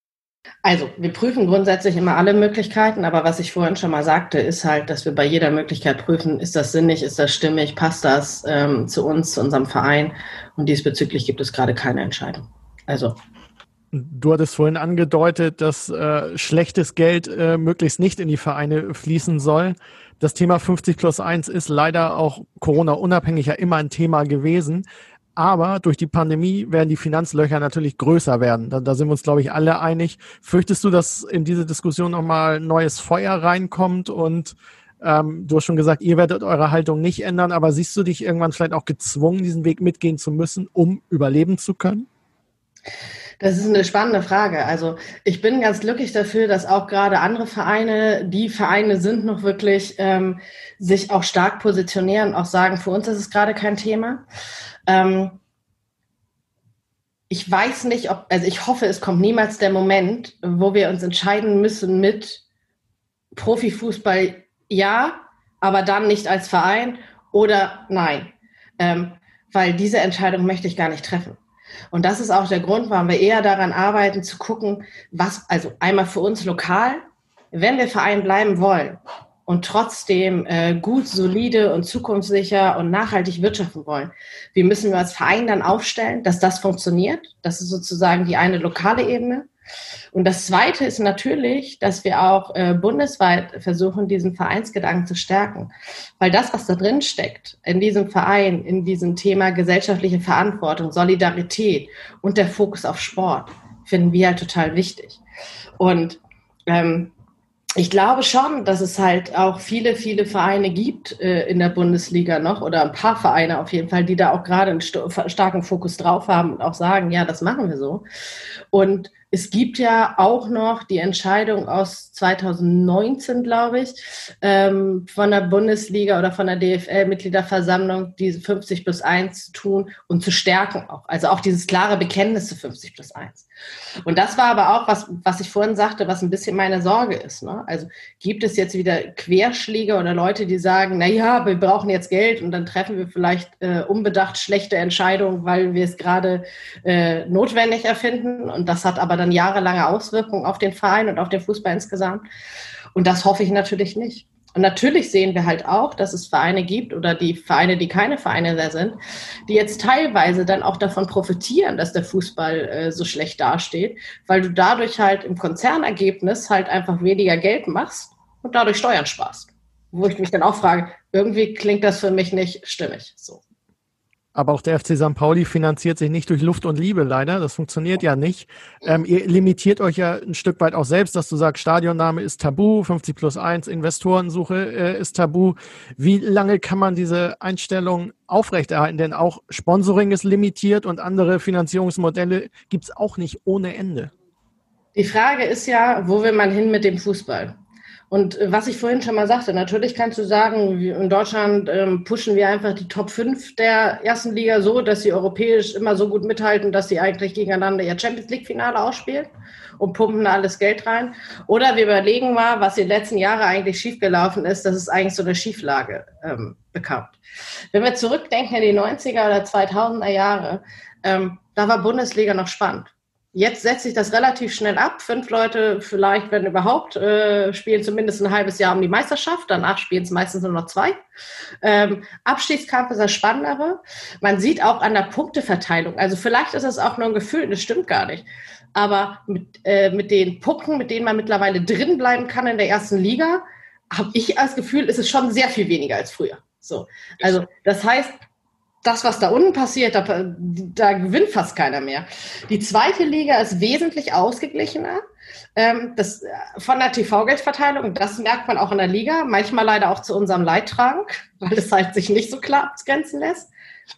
Also, wir prüfen grundsätzlich immer alle Möglichkeiten, aber was ich vorhin schon mal sagte, ist halt, dass wir bei jeder Möglichkeit prüfen, ist das sinnig, ist das stimmig, passt das ähm, zu uns, zu unserem Verein, und diesbezüglich gibt es gerade keine Entscheidung. Also. Du hattest vorhin angedeutet, dass äh, schlechtes Geld äh, möglichst nicht in die Vereine fließen soll. Das Thema fünfzig plus eins ist leider auch Corona-unabhängig ja immer ein Thema gewesen. Aber durch die Pandemie werden die Finanzlöcher natürlich größer werden. Da, da sind wir uns, glaube ich, alle einig. Fürchtest du, dass in diese Diskussion nochmal neues Feuer reinkommt? Und ähm, du hast schon gesagt, ihr werdet eure Haltung nicht ändern. Aber siehst du dich irgendwann vielleicht auch gezwungen, diesen Weg mitgehen zu müssen, um überleben zu können? Das ist eine spannende Frage. Also ich bin ganz glücklich dafür, dass auch gerade andere Vereine, die Vereine sind noch wirklich, ähm, sich auch stark positionieren, auch sagen, für uns ist es gerade kein Thema. Ähm, ich weiß nicht, ob, also ich hoffe, es kommt niemals der Moment, wo wir uns entscheiden müssen mit Profifußball ja, aber dann nicht als Verein oder nein. Ähm, weil diese Entscheidung möchte ich gar nicht treffen. Und das ist auch der Grund, warum wir eher daran arbeiten, zu gucken, was, also einmal für uns lokal, wenn wir Verein bleiben wollen und trotzdem äh, gut, solide und zukunftssicher und nachhaltig wirtschaften wollen, wie müssen wir als Verein dann aufstellen, dass das funktioniert? Das ist sozusagen die eine lokale Ebene. Und das Zweite ist natürlich, dass wir auch äh, bundesweit versuchen, diesen Vereinsgedanken zu stärken. Weil das, was da drin steckt, in diesem Verein, in diesem Thema gesellschaftliche Verantwortung, Solidarität und der Fokus auf Sport, finden wir halt total wichtig. Und ähm, ich glaube schon, dass es halt auch viele, viele Vereine gibt äh, in der Bundesliga noch oder ein paar Vereine auf jeden Fall, die da auch gerade einen st- starken Fokus drauf haben und auch sagen, ja, das machen wir so. Und es gibt ja auch noch die Entscheidung aus zweitausendneunzehn, glaube ich, ähm, von der Bundesliga oder von der D F L-Mitgliederversammlung, diese fünfzig plus eins zu tun und zu stärken auch. Also auch dieses klare Bekenntnis zu fünfzig plus eins. Und das war aber auch, was, was ich vorhin sagte, was ein bisschen meine Sorge ist. Ne? Also gibt es jetzt wieder Querschläger oder Leute, die sagen, na ja, wir brauchen jetzt Geld und dann treffen wir vielleicht äh, unbedacht schlechte Entscheidungen, weil wir es gerade äh, notwendig erfinden. Und das hat aber dann jahrelange Auswirkungen auf den Verein und auf den Fußball insgesamt. Und das hoffe ich natürlich nicht. Und natürlich sehen wir halt auch, dass es Vereine gibt oder die Vereine, die keine Vereine mehr sind, die jetzt teilweise dann auch davon profitieren, dass der Fußball äh, so schlecht dasteht, weil du dadurch halt im Konzernergebnis halt einfach weniger Geld machst und dadurch Steuern sparst. Wo ich mich dann auch frage, irgendwie klingt das für mich nicht stimmig. So. Aber auch der F C Sankt Pauli finanziert sich nicht durch Luft und Liebe, leider. Das funktioniert ja nicht. Ähm, ihr limitiert euch ja ein Stück weit auch selbst, dass du sagst, Stadionname ist tabu, fünfzig plus eins, Investorensuche äh, ist tabu. Wie lange kann man diese Einstellung aufrechterhalten? Denn auch Sponsoring ist limitiert und andere Finanzierungsmodelle gibt es auch nicht ohne Ende. Die Frage ist ja, wo will man hin mit dem Fußball? Und was ich vorhin schon mal sagte, natürlich kannst du sagen, in Deutschland ähm, pushen wir einfach die Top fünf der ersten Liga so, dass sie europäisch immer so gut mithalten, dass sie eigentlich gegeneinander ihr Champions-League-Finale ausspielen und pumpen da alles Geld rein. Oder wir überlegen mal, was die letzten Jahre eigentlich schiefgelaufen ist, dass es eigentlich so eine Schieflage ähm, bekam. Wenn wir zurückdenken in die neunziger oder zweitausender Jahre, ähm, da war Bundesliga noch spannend. Jetzt setzt sich das relativ schnell ab. Fünf Leute vielleicht, wenn überhaupt, äh, spielen zumindest ein halbes Jahr um die Meisterschaft. Danach spielen es meistens nur noch zwei. Ähm, Abstiegskampf ist das Spannendere. Man sieht auch an der Punkteverteilung, also vielleicht ist es auch nur ein Gefühl, das stimmt gar nicht. Aber mit, äh, mit den Punkten, mit denen man mittlerweile drin bleiben kann in der ersten Liga, habe ich das Gefühl, ist es schon sehr viel weniger als früher. So, also das heißt, das, was da unten passiert, da, da gewinnt fast keiner mehr. Die zweite Liga ist wesentlich ausgeglichener. Ähm, das, von der T V-Geldverteilung, das merkt man auch in der Liga, manchmal leider auch zu unserem Leidtrag, weil es halt sich nicht so klar abgrenzen lässt.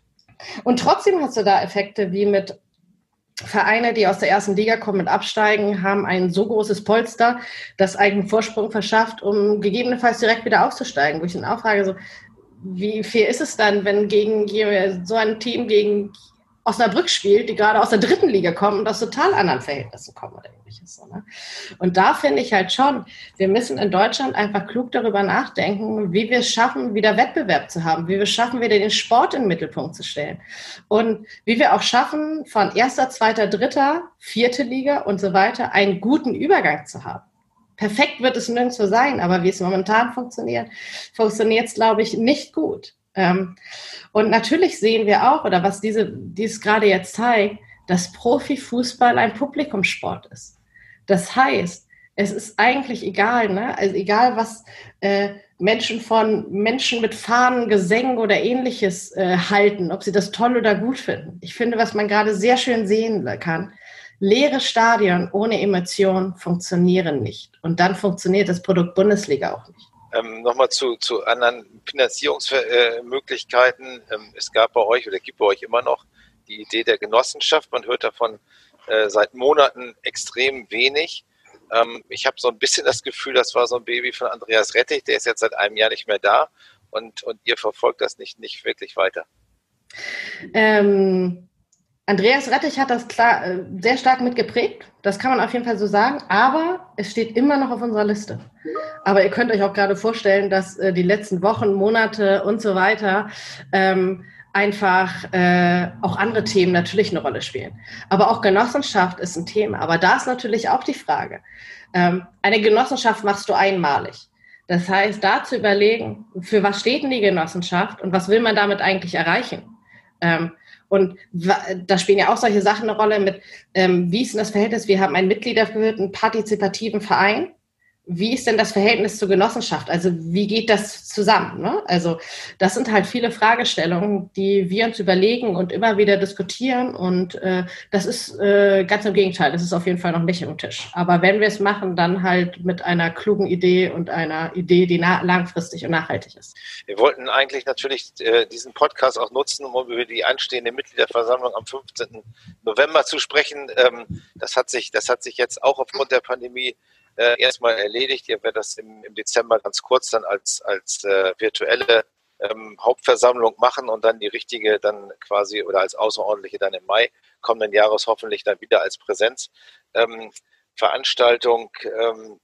Und trotzdem hast du da Effekte wie mit Vereine, die aus der ersten Liga kommen und absteigen, haben ein so großes Polster, das einen Vorsprung verschafft, um gegebenenfalls direkt wieder aufzusteigen. Wo ich dann auch frage, so, wie fair ist es dann, wenn gegen so ein Team gegen Osnabrück spielt, die gerade aus der dritten Liga kommen und aus total anderen Verhältnissen kommen oder ähnliches. So, ne? Und da finde ich halt schon, wir müssen in Deutschland einfach klug darüber nachdenken, wie wir es schaffen, wieder Wettbewerb zu haben, wie wir es schaffen, wieder den Sport in den Mittelpunkt zu stellen und wie wir auch schaffen, von erster, zweiter, dritter, vierte Liga und so weiter einen guten Übergang zu haben. Perfekt wird es nirgendwo sein, aber wie es momentan funktioniert, funktioniert es, glaube ich, nicht gut. Ähm, und natürlich sehen wir auch, oder was diese, dies gerade jetzt zeigt, dass Profifußball ein Publikumssport ist. Das heißt, es ist eigentlich egal, ne? Also egal, was äh, Menschen von Menschen mit Fahnen, Gesängen oder ähnliches äh, halten, ob sie das toll oder gut finden. Ich finde, was man gerade sehr schön sehen kann, leere Stadien ohne Emotion funktionieren nicht. Und dann funktioniert das Produkt Bundesliga auch nicht. Ähm, Nochmal zu, zu anderen Finanzierungsmöglichkeiten. Ähm, es gab bei euch oder gibt bei euch immer noch die Idee der Genossenschaft. Man hört davon äh, seit Monaten extrem wenig. Ähm, ich habe so ein bisschen das Gefühl, das war so ein Baby von Andreas Rettich, der ist jetzt seit einem Jahr nicht mehr da und, und ihr verfolgt das nicht, nicht wirklich weiter. Ähm, Andreas Rettich hat das klar äh, sehr stark mitgeprägt, das kann man auf jeden Fall so sagen, aber es steht immer noch auf unserer Liste. Aber ihr könnt euch auch gerade vorstellen, dass äh, die letzten Wochen, Monate und so weiter ähm, einfach äh, auch andere Themen natürlich eine Rolle spielen. Aber auch Genossenschaft ist ein Thema. Aber da ist natürlich auch die Frage, ähm, eine Genossenschaft machst du einmalig. Das heißt, da zu überlegen, für was steht denn die Genossenschaft und was will man damit eigentlich erreichen? Ähm, und da spielen ja auch solche Sachen eine Rolle mit, ähm, wie ist denn das Verhältnis? Wir haben einen mitgliedergeführten partizipativen Verein. Wie ist denn das Verhältnis zur Genossenschaft? Also wie geht das zusammen? Ne? Also das sind halt viele Fragestellungen, die wir uns überlegen und immer wieder diskutieren. Und äh, das ist äh, ganz im Gegenteil, das ist auf jeden Fall noch nicht im Tisch. Aber wenn wir es machen, dann halt mit einer klugen Idee und einer Idee, die na- langfristig und nachhaltig ist. Wir wollten eigentlich natürlich äh, diesen Podcast auch nutzen, um über die anstehende Mitgliederversammlung am fünfzehnten November zu sprechen. Ähm, das hat sich, das hat sich jetzt auch aufgrund der Pandemie Äh, erstmal erledigt. Ihr werdet das im, im Dezember ganz kurz dann als, als äh, virtuelle ähm, Hauptversammlung machen und dann die richtige dann quasi oder als außerordentliche dann im Mai kommenden Jahres hoffentlich dann wieder als Präsenzveranstaltung. Ähm, ähm,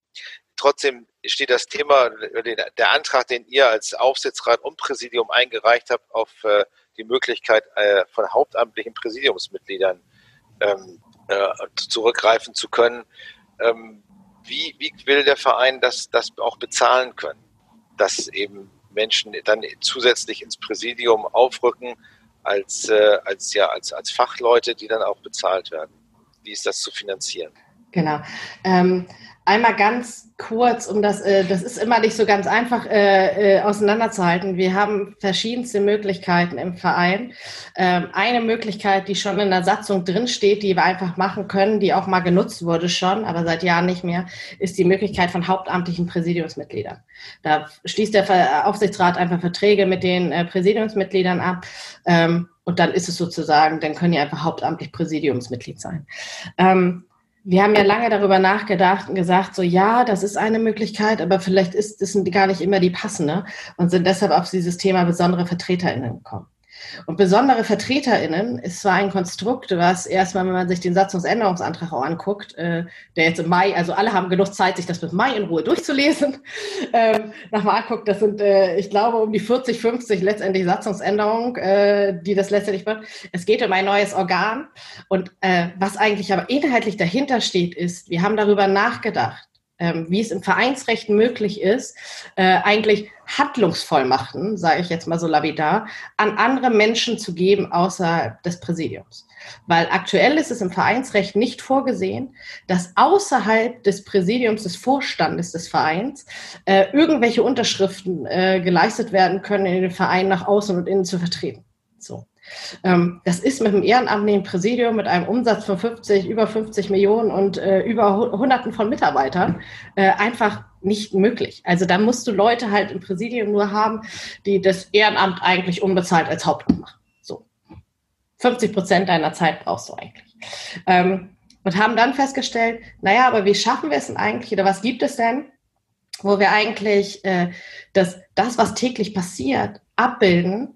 trotzdem steht das Thema, der Antrag, den ihr als Aufsichtsrat und Präsidium eingereicht habt, auf äh, die Möglichkeit äh, von hauptamtlichen Präsidiumsmitgliedern ähm, äh, zurückgreifen zu können. Ähm, Wie, wie will der Verein das, das auch bezahlen können, dass eben Menschen dann zusätzlich ins Präsidium aufrücken als, äh, als, ja, als, als Fachleute, die dann auch bezahlt werden? Wie ist das zu finanzieren? Genau. Ähm, einmal ganz kurz, um das, äh, das ist immer nicht so ganz einfach äh, äh, auseinanderzuhalten. Wir haben verschiedenste Möglichkeiten im Verein. Ähm, eine Möglichkeit, die schon in der Satzung drinsteht, die wir einfach machen können, die auch mal genutzt wurde schon, aber seit Jahren nicht mehr, ist die Möglichkeit von hauptamtlichen Präsidiumsmitgliedern. Da schließt der Aufsichtsrat einfach Verträge mit den äh, Präsidiumsmitgliedern ab. Ähm, und dann ist es sozusagen, dann können die einfach hauptamtlich Präsidiumsmitglied sein. Ähm, Wir haben ja lange darüber nachgedacht und gesagt, so ja, das ist eine Möglichkeit, aber vielleicht ist das gar nicht immer die passende und sind deshalb auf dieses Thema besondere VertreterInnen gekommen. Und besondere VertreterInnen ist zwar ein Konstrukt, was erstmal, wenn man sich den Satzungsänderungsantrag auch anguckt, äh, der jetzt im Mai, also alle haben genug Zeit, sich das bis Mai in Ruhe durchzulesen, ähm, nochmal anguckt, das sind, äh, ich glaube, um die vierzig, fünfzig letztendlich Satzungsänderungen, äh, die das letztendlich wird. Es geht um ein neues Organ und äh, was eigentlich aber inhaltlich dahinter steht, ist, wir haben darüber nachgedacht, ähm, wie es im Vereinsrecht möglich ist, äh, eigentlich Handlungsvollmachten, sage ich jetzt mal so lapidar, an andere Menschen zu geben außerhalb des Präsidiums. Weil aktuell ist es im Vereinsrecht nicht vorgesehen, dass außerhalb des Präsidiums, des Vorstandes des Vereins, äh, irgendwelche Unterschriften äh, geleistet werden können, in den Verein nach außen und innen zu vertreten. So. Ähm, das ist mit einem ehrenamtlichen Präsidium mit einem Umsatz von fünfzig, über fünfzig Millionen und äh, über Hunderten von Mitarbeitern äh, einfach nicht möglich. Also da musst du Leute halt im Präsidium nur haben, die das Ehrenamt eigentlich unbezahlt als Hauptamt machen. So. fünfzig Prozent deiner Zeit brauchst du eigentlich. Ähm, und haben dann festgestellt, naja, aber wie schaffen wir es denn eigentlich oder was gibt es denn, wo wir eigentlich äh, das, das, was täglich passiert, abbilden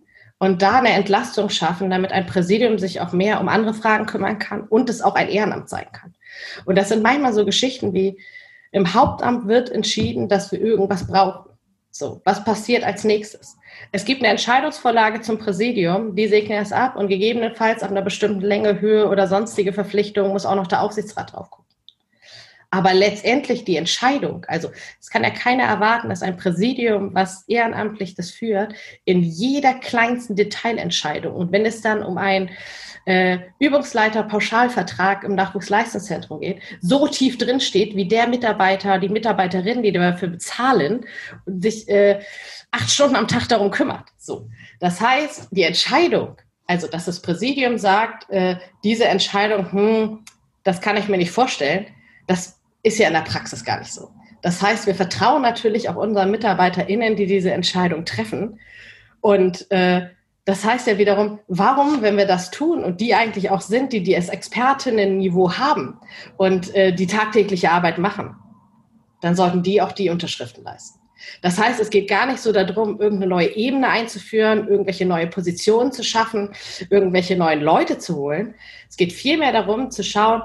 und da eine Entlastung schaffen, damit ein Präsidium sich auch mehr um andere Fragen kümmern kann und es auch ein Ehrenamt sein kann. Und das sind manchmal so Geschichten wie, im Hauptamt wird entschieden, dass wir irgendwas brauchen. So, was passiert als nächstes? Es gibt eine Entscheidungsvorlage zum Präsidium, die segnen es ab und gegebenenfalls auf einer bestimmten Länge, Höhe oder sonstige Verpflichtungen muss auch noch der Aufsichtsrat drauf gucken. Aber letztendlich die Entscheidung, also es kann ja keiner erwarten, dass ein Präsidium, was ehrenamtlich das führt, in jeder kleinsten Detailentscheidung und wenn es dann um ein äh, Übungsleiter-Pauschalvertrag im Nachwuchsleistungszentrum geht, so tief drin steht, wie der Mitarbeiter, die Mitarbeiterin, die dafür bezahlen und sich äh, acht Stunden am Tag darum kümmert. So, das heißt, die Entscheidung, also dass das Präsidium sagt, äh, diese Entscheidung, hm, das kann ich mir nicht vorstellen, das ist ja in der Praxis gar nicht so. Das heißt, wir vertrauen natürlich auch unseren MitarbeiterInnen, die diese Entscheidung treffen. Und äh, das heißt ja wiederum, warum, wenn wir das tun und die eigentlich auch sind, die die als Expertinnen-Niveau haben und äh, die tagtägliche Arbeit machen, dann sollten die auch die Unterschriften leisten. Das heißt, es geht gar nicht so darum, irgendeine neue Ebene einzuführen, irgendwelche neue Positionen zu schaffen, irgendwelche neuen Leute zu holen. Es geht vielmehr darum, zu schauen,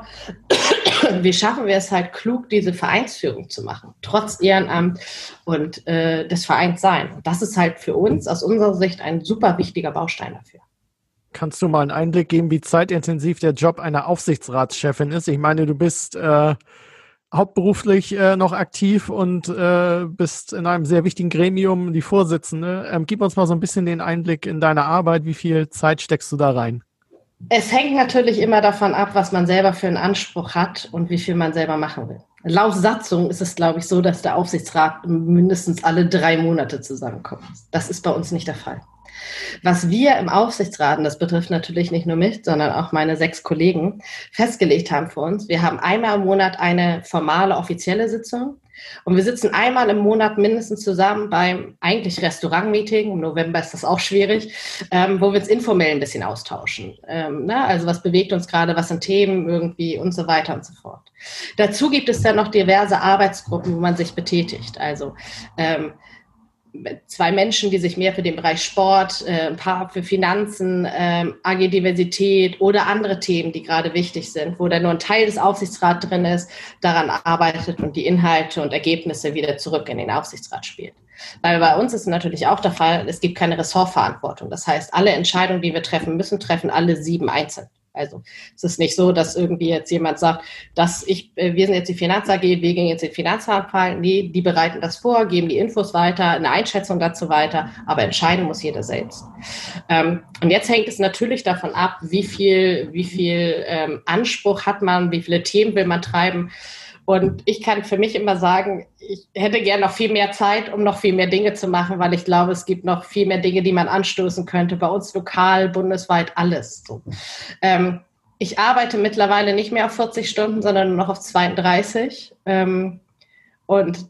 wie schaffen wir es halt klug, diese Vereinsführung zu machen, trotz Ehrenamt und äh, des Vereinssein. Und das ist halt für uns aus unserer Sicht ein super wichtiger Baustein dafür. Kannst du mal einen Einblick geben, wie zeitintensiv der Job einer Aufsichtsratschefin ist? Ich meine, du bist äh, hauptberuflich äh, noch aktiv und äh, bist in einem sehr wichtigen Gremium die Vorsitzende. Ähm, gib uns mal so ein bisschen den Einblick in deine Arbeit. Wie viel Zeit steckst du da rein? Es hängt natürlich immer davon ab, was man selber für einen Anspruch hat und wie viel man selber machen will. Laut Satzung ist es, glaube ich, so, dass der Aufsichtsrat mindestens alle drei Monate zusammenkommt. Das ist bei uns nicht der Fall. Was wir im Aufsichtsrat, und das betrifft natürlich nicht nur mich, sondern auch meine sechs Kollegen, festgelegt haben für uns, wir haben einmal im Monat eine formale, offizielle Sitzung und wir sitzen einmal im Monat mindestens zusammen beim eigentlich Restaurant-Meeting, im November ist das auch schwierig, ähm, wo wir uns informell ein bisschen austauschen. Ähm, ne? Also was bewegt uns gerade, was sind Themen irgendwie und so weiter und so fort. Dazu gibt es dann noch diverse Arbeitsgruppen, wo man sich betätigt. Also ähm, zwei Menschen, die sich mehr für den Bereich Sport, äh, ein paar für Finanzen, äh, A G Diversität oder andere Themen, die gerade wichtig sind, wo dann nur ein Teil des Aufsichtsrats drin ist, daran arbeitet und die Inhalte und Ergebnisse wieder zurück in den Aufsichtsrat spielt. Weil bei uns ist natürlich auch der Fall, es gibt keine Ressortverantwortung. Das heißt, alle Entscheidungen, die wir treffen müssen, treffen alle sieben einzeln. Also es ist nicht so, dass irgendwie jetzt jemand sagt, dass ich, wir sind jetzt die Finanz A G, wir gehen jetzt in den Finanzverantwortung. Nee, die bereiten das vor, geben die Infos weiter, eine Einschätzung dazu weiter, aber entscheiden muss jeder selbst. Ähm, und jetzt hängt es natürlich davon ab, wie viel, wie viel ähm, Anspruch hat man, wie viele Themen will man treiben. Und ich kann für mich immer sagen, ich hätte gerne noch viel mehr Zeit, um noch viel mehr Dinge zu machen, weil ich glaube, es gibt noch viel mehr Dinge, die man anstoßen könnte. Bei uns lokal, bundesweit, alles. So. Ähm, ich arbeite mittlerweile nicht mehr auf vierzig Stunden, sondern nur noch auf zweiunddreißig. Ähm, und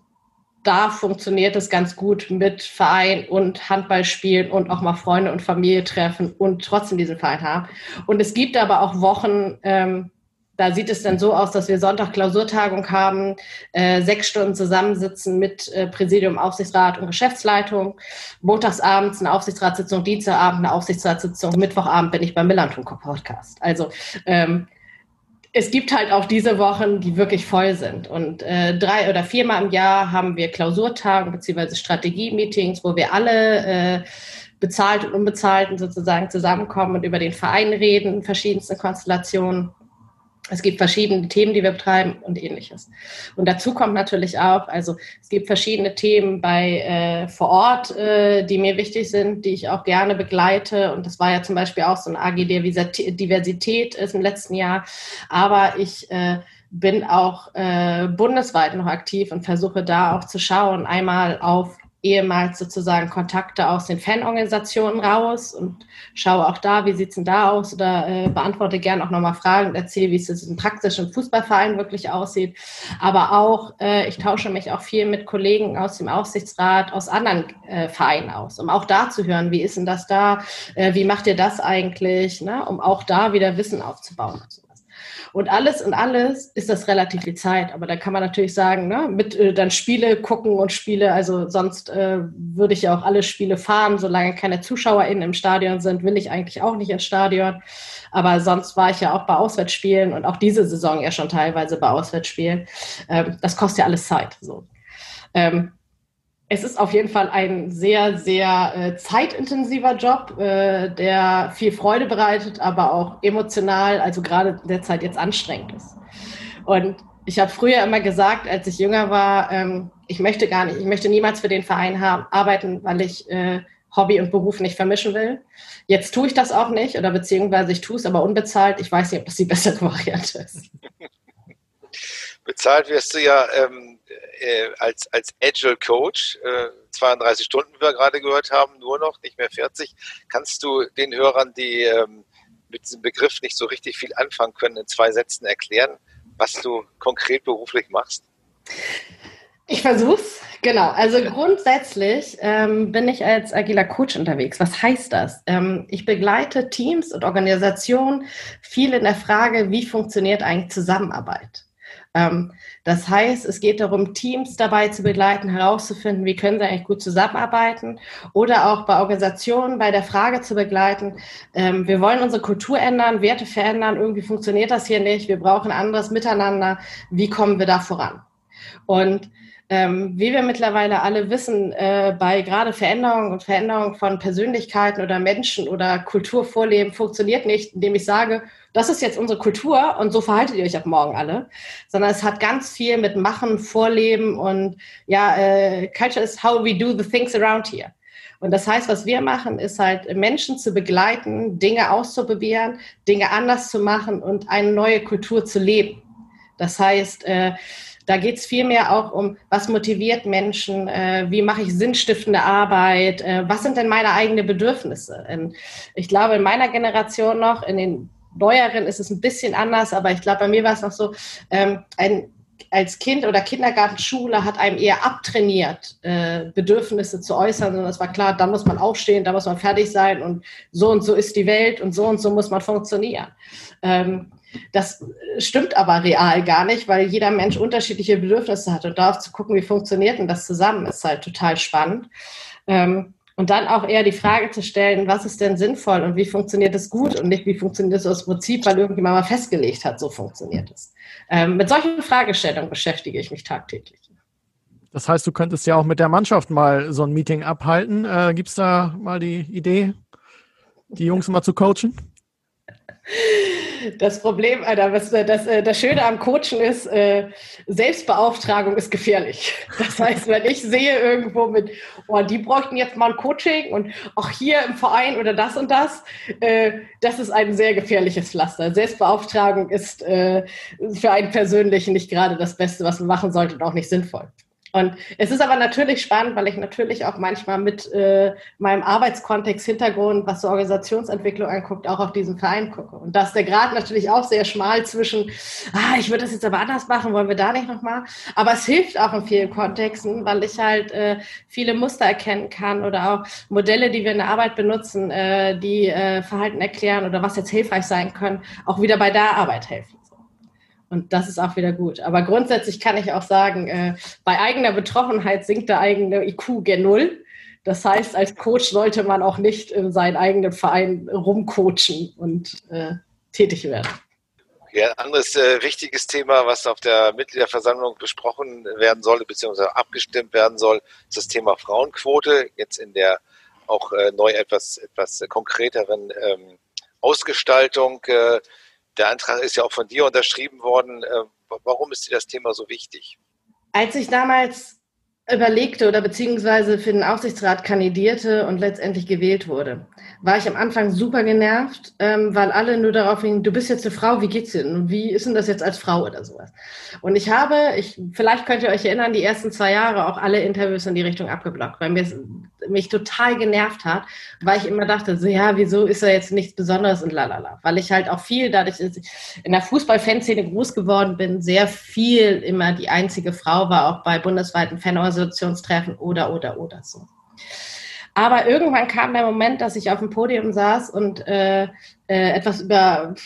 da funktioniert es ganz gut mit Verein und Handballspielen und auch mal Freunde und Familie treffen und trotzdem diesen Verein haben. Und es gibt aber auch Wochen, ähm, da sieht es dann so aus, dass wir Sonntag Klausurtagung haben, äh, sechs Stunden zusammensitzen mit äh, Präsidium, Aufsichtsrat und Geschäftsleitung. Montagsabends eine Aufsichtsratssitzung, Dienstagabend eine Aufsichtsratssitzung, Mittwochabend bin ich beim Millanton-Podcast. Also ähm, es gibt halt auch diese Wochen, die wirklich voll sind. Und äh, drei oder viermal im Jahr haben wir Klausurtagen bzw. Strategie-Meetings, wo wir alle äh, bezahlt und unbezahlten sozusagen zusammenkommen und über den Verein reden in verschiedensten Konstellationen. Es gibt verschiedene Themen, die wir betreiben und Ähnliches. Und dazu kommt natürlich auch, also es gibt verschiedene Themen bei äh, vor Ort, äh, die mir wichtig sind, die ich auch gerne begleite. Und das war ja zum Beispiel auch so eine A G Diversität ist im letzten Jahr. Aber ich äh, bin auch äh, bundesweit noch aktiv und versuche da auch zu schauen, einmal auf ehemals sozusagen Kontakte aus den Fanorganisationen raus und schaue auch da, wie sieht es denn da aus oder äh, beantworte gerne auch nochmal Fragen und erzähle, wie es im praktischen Fußballverein wirklich aussieht. Aber auch, äh, ich tausche mich auch viel mit Kollegen aus dem Aufsichtsrat, aus anderen äh, Vereinen aus, um auch da zu hören, wie ist denn das da, äh, wie macht ihr das eigentlich, ne? Um auch da wieder Wissen aufzubauen und sowas. Und alles und alles ist das relativ viel Zeit. Aber da kann man natürlich sagen, ne, mit äh, dann Spiele gucken und Spiele, also sonst äh, würde ich ja auch alle Spiele fahren, solange keine ZuschauerInnen im Stadion sind, will ich eigentlich auch nicht ins Stadion. Aber sonst war ich ja auch bei Auswärtsspielen und auch diese Saison ja schon teilweise bei Auswärtsspielen. Ähm, das kostet ja alles Zeit. So. Ähm, Es ist auf jeden Fall ein sehr, sehr äh, zeitintensiver Job, äh, der viel Freude bereitet, aber auch emotional, also gerade derzeit jetzt anstrengend ist. Und ich habe früher immer gesagt, als ich jünger war, ähm, ich möchte gar nicht, ich möchte niemals für den Verein haben, arbeiten, weil ich äh, Hobby und Beruf nicht vermischen will. Jetzt tue ich das auch nicht oder beziehungsweise ich tue es aber unbezahlt. Ich weiß nicht, ob das die bessere Variante ist. Bezahlt wirst du ja ähm, äh, als, als Agile Coach, äh, zweiunddreißig Stunden, wie wir gerade gehört haben, nur noch, nicht mehr vierzig. Kannst du den Hörern, die ähm, mit diesem Begriff nicht so richtig viel anfangen können, in zwei Sätzen erklären, was du konkret beruflich machst? Ich versuch's, genau. Also grundsätzlich ähm, bin ich als agiler Coach unterwegs. Was heißt das? Ähm, ich begleite Teams und Organisationen viel in der Frage, wie funktioniert eigentlich Zusammenarbeit? Ähm, das heißt, es geht darum, Teams dabei zu begleiten, herauszufinden, wie können sie eigentlich gut zusammenarbeiten oder auch bei Organisationen bei der Frage zu begleiten, ähm, wir wollen unsere Kultur ändern, Werte verändern, irgendwie funktioniert das hier nicht, wir brauchen anderes Miteinander, wie kommen wir da voran? Und Ähm, wie wir mittlerweile alle wissen, äh, bei gerade Veränderungen und Veränderungen von Persönlichkeiten oder Menschen oder Kulturvorleben funktioniert nicht, indem ich sage, das ist jetzt unsere Kultur und so verhaltet ihr euch ab morgen alle, sondern es hat ganz viel mit Machen, Vorleben und ja, äh, Culture is how we do the things around here. Und das heißt, was wir machen, ist halt Menschen zu begleiten, Dinge auszuprobieren, Dinge anders zu machen und eine neue Kultur zu leben. Das heißt, äh, da geht es vielmehr auch um, was motiviert Menschen, äh, wie mache ich sinnstiftende Arbeit, äh, was sind denn meine eigenen Bedürfnisse? Und ich glaube, in meiner Generation noch, in den neueren ist es ein bisschen anders, aber ich glaube, bei mir war es noch so, ähm, ein, als Kind oder Kindergartenschule hat einem eher abtrainiert, äh, Bedürfnisse zu äußern, sondern es war klar, da muss man aufstehen, da muss man fertig sein und so und so ist die Welt und so und so muss man funktionieren. Ähm, Das stimmt aber real gar nicht, weil jeder Mensch unterschiedliche Bedürfnisse hat und darauf zu gucken, wie funktioniert denn das zusammen, ist halt total spannend. Und dann auch eher die Frage zu stellen, was ist denn sinnvoll und wie funktioniert es gut und nicht, wie funktioniert es aus Prinzip, weil irgendjemand mal festgelegt hat, so funktioniert es. Mit solchen Fragestellungen beschäftige ich mich tagtäglich. Das heißt, du könntest ja auch mit der Mannschaft mal so ein Meeting abhalten. Äh, Gibt es da mal die Idee, die Jungs mal zu coachen? Das Problem, Alter, was, das, das Schöne am Coachen ist, äh, Selbstbeauftragung ist gefährlich. Das heißt, wenn ich sehe irgendwo mit, oh, die bräuchten jetzt mal ein Coaching und auch hier im Verein oder das und das, äh, das ist ein sehr gefährliches Pflaster. Selbstbeauftragung ist äh, für einen persönlich nicht gerade das Beste, was man machen sollte und auch nicht sinnvoll. Und es ist aber natürlich spannend, weil ich natürlich auch manchmal mit äh, meinem Arbeitskontext, Hintergrund, was so Organisationsentwicklung anguckt, auch auf diesen Verein gucke. Und da ist der Grad natürlich auch sehr schmal zwischen, ah, ich würde das jetzt aber anders machen, wollen wir da nicht nochmal? Aber es hilft auch in vielen Kontexten, weil ich halt äh, viele Muster erkennen kann oder auch Modelle, die wir in der Arbeit benutzen, äh, die äh, Verhalten erklären oder was jetzt hilfreich sein können, auch wieder bei der Arbeit helfen. Und das ist auch wieder gut. Aber grundsätzlich kann ich auch sagen, äh, bei eigener Betroffenheit sinkt der eigene I Q gen Null. Das heißt, als Coach sollte man auch nicht in seinen eigenen Verein rumcoachen und äh, tätig werden. Ja, ein anderes äh, wichtiges Thema, was auf der Mitgliederversammlung besprochen werden soll, beziehungsweise abgestimmt werden soll, ist das Thema Frauenquote. Jetzt in der auch äh, neu etwas, etwas konkreteren ähm, Ausgestaltung. Äh, Der Antrag ist ja auch von dir unterschrieben worden. Warum ist dir das Thema so wichtig? Als ich damals überlegte oder beziehungsweise für den Aufsichtsrat kandidierte und letztendlich gewählt wurde, war ich am Anfang super genervt, ähm, weil alle nur darauf hingen, du bist jetzt eine Frau, wie geht's dir denn? Und wie ist denn das jetzt als Frau oder sowas? Und ich habe, ich, vielleicht könnt ihr euch erinnern, die ersten zwei Jahre auch alle Interviews in die Richtung abgeblockt, weil mir es mich total genervt hat, weil ich immer dachte, so ja, wieso ist da jetzt nichts Besonderes und lalala. Weil ich halt auch viel, dadurch, dass ich in der Fußball-Fanszene groß geworden bin, sehr viel immer die einzige Frau war, auch bei bundesweiten Fanorganisationstreffen oder, oder, oder so. Aber irgendwann kam der Moment, dass ich auf dem Podium saß und äh, äh, etwas über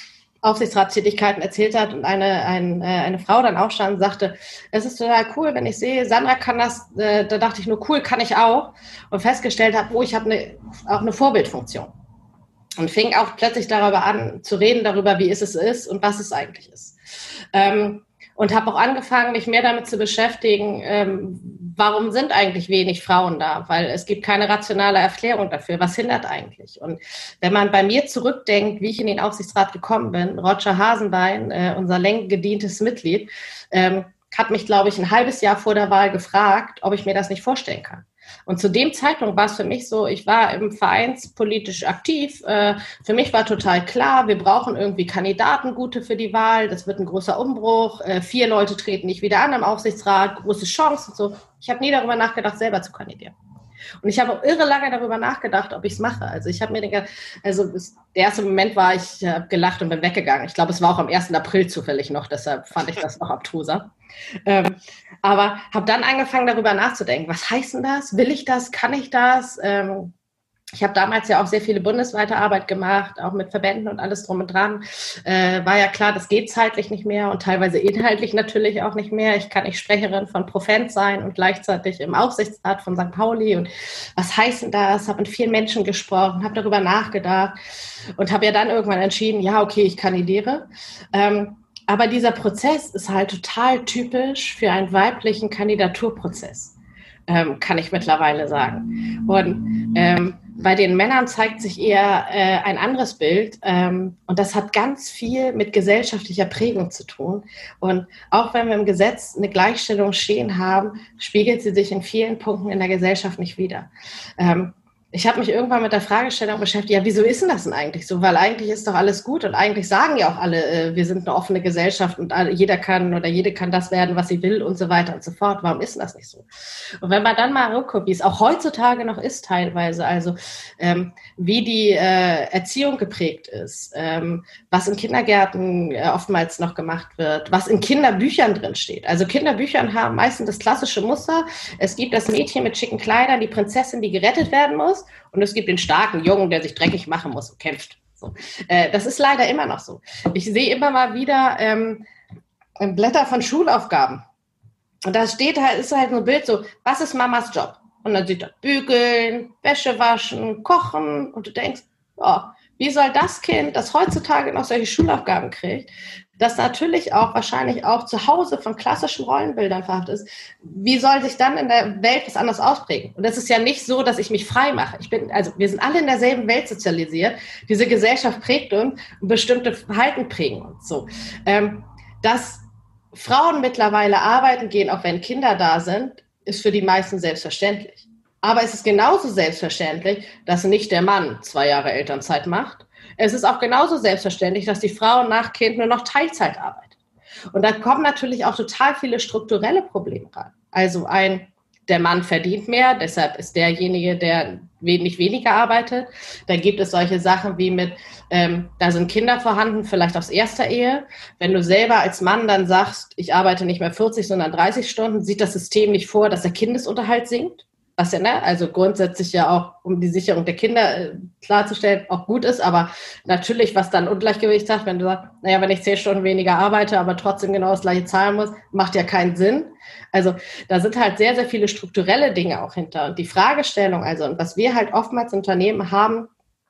Aufsichtsratstätigkeiten erzählt hat und eine, ein, eine Frau dann auch stand und sagte, es ist total cool, wenn ich sehe, Sandra kann das, äh, da dachte ich nur, cool, kann ich auch. Und festgestellt habe, oh, ich habe eine, auch eine Vorbildfunktion. Und fing auch plötzlich darüber an, zu reden darüber, wie es ist und was es eigentlich ist. Ähm, und habe auch angefangen, mich mehr damit zu beschäftigen, ähm, warum sind eigentlich wenig Frauen da? Weil es gibt keine rationale Erklärung dafür. Was hindert eigentlich? Und wenn man bei mir zurückdenkt, wie ich in den Aufsichtsrat gekommen bin, Roger Hasenbein, äh, unser längst gedientes Mitglied, ähm, hat mich, glaube ich, ein halbes Jahr vor der Wahl gefragt, ob ich mir das nicht vorstellen kann. Und zu dem Zeitpunkt war es für mich so, ich war im vereinspolitisch aktiv. Äh, für mich war total klar, wir brauchen irgendwie Kandidaten, gute für die Wahl. Das wird ein großer Umbruch. Äh, vier Leute treten nicht wieder an im Aufsichtsrat, große Chance und so. Ich habe nie darüber nachgedacht, selber zu kandidieren. Und ich habe auch irre lange darüber nachgedacht, ob ich es mache. Also ich habe mir den, also der erste Moment war, ich habe gelacht und bin weggegangen. Ich glaube, es war auch am ersten April zufällig noch, deshalb fand ich das noch abtruser. Ähm, aber habe dann angefangen, darüber nachzudenken. Was heißt denn das? Will ich das? Kann ich das? Ähm, ich habe damals ja auch sehr viele bundesweite Arbeit gemacht, auch mit Verbänden und alles drum und dran. Äh, war ja klar, das geht zeitlich nicht mehr und teilweise inhaltlich natürlich auch nicht mehr. Ich kann nicht Sprecherin von Profent sein und gleichzeitig im Aufsichtsrat von Sankt Pauli. Und was heißt denn das? Habe mit vielen Menschen gesprochen, habe darüber nachgedacht und habe ja dann irgendwann entschieden, ja, okay, ich kandidiere. Ähm, aber dieser Prozess ist halt total typisch für einen weiblichen Kandidaturprozess, ähm, kann ich mittlerweile sagen. Und ähm, bei den Männern zeigt sich eher äh, ein anderes Bild ähm, und das hat ganz viel mit gesellschaftlicher Prägung zu tun. Und auch wenn wir im Gesetz eine Gleichstellung stehen haben, spiegelt sie sich in vielen Punkten in der Gesellschaft nicht wider. Ähm, Ich habe mich irgendwann mit der Fragestellung beschäftigt, ja, wieso ist denn das denn eigentlich so? Weil eigentlich ist doch alles gut und eigentlich sagen ja auch alle, äh, wir sind eine offene Gesellschaft und alle, jeder kann oder jede kann das werden, was sie will und so weiter und so fort. Warum ist denn das nicht so? Und wenn man dann mal guckt, wie es auch heutzutage noch ist teilweise, also ähm, wie die äh, Erziehung geprägt ist, ähm, was in Kindergärten äh, oftmals noch gemacht wird, was in Kinderbüchern drin steht. Also Kinderbüchern haben meistens das klassische Muster. Es gibt das Mädchen mit schicken Kleidern, die Prinzessin, die gerettet werden muss. Und es gibt den starken Jungen, der sich dreckig machen muss und kämpft. So. Äh, das ist leider immer noch so. Ich sehe immer mal wieder ähm, Blätter von Schulaufgaben. Und da steht halt, ist halt so ein Bild so, was ist Mamas Job? Und dann sieht da bügeln, Wäsche waschen, kochen. Und du denkst, oh, wie soll das Kind, das heutzutage noch solche Schulaufgaben kriegt, das natürlich auch wahrscheinlich auch zu Hause von klassischen Rollenbildern verhaftet ist, wie soll sich dann in der Welt was anderes ausprägen? Und das ist ja nicht so, dass ich mich frei mache. Ich bin, also wir sind alle in derselben Welt sozialisiert. Diese Gesellschaft prägt uns und bestimmte Verhalten prägen uns. So, ähm, dass Frauen mittlerweile arbeiten gehen, auch wenn Kinder da sind, ist für die meisten selbstverständlich. Aber es ist genauso selbstverständlich, dass nicht der Mann zwei Jahre Elternzeit macht. Es ist auch genauso selbstverständlich, dass die Frau nach Kind nur noch Teilzeit arbeitet. Und da kommen natürlich auch total viele strukturelle Probleme rein. Also ein, der Mann verdient mehr, deshalb ist derjenige, der nicht weniger arbeitet. Da gibt es solche Sachen wie mit, ähm, da sind Kinder vorhanden, vielleicht aus erster Ehe. Wenn du selber als Mann dann sagst, ich arbeite nicht mehr vierzig, sondern dreißig Stunden, sieht das System nicht vor, dass der Kindesunterhalt sinkt. Was ja, ne, also grundsätzlich ja auch, um die Sicherung der Kinder äh, klarzustellen, auch gut ist, aber natürlich, was dann Ungleichgewicht sagt, wenn du sagst, naja, wenn ich zehn Stunden weniger arbeite, aber trotzdem genau das gleiche zahlen muss, macht ja keinen Sinn. Also da sind halt sehr, sehr viele strukturelle Dinge auch hinter. Und die Fragestellung, also, und was wir halt oftmals in Unternehmen haben,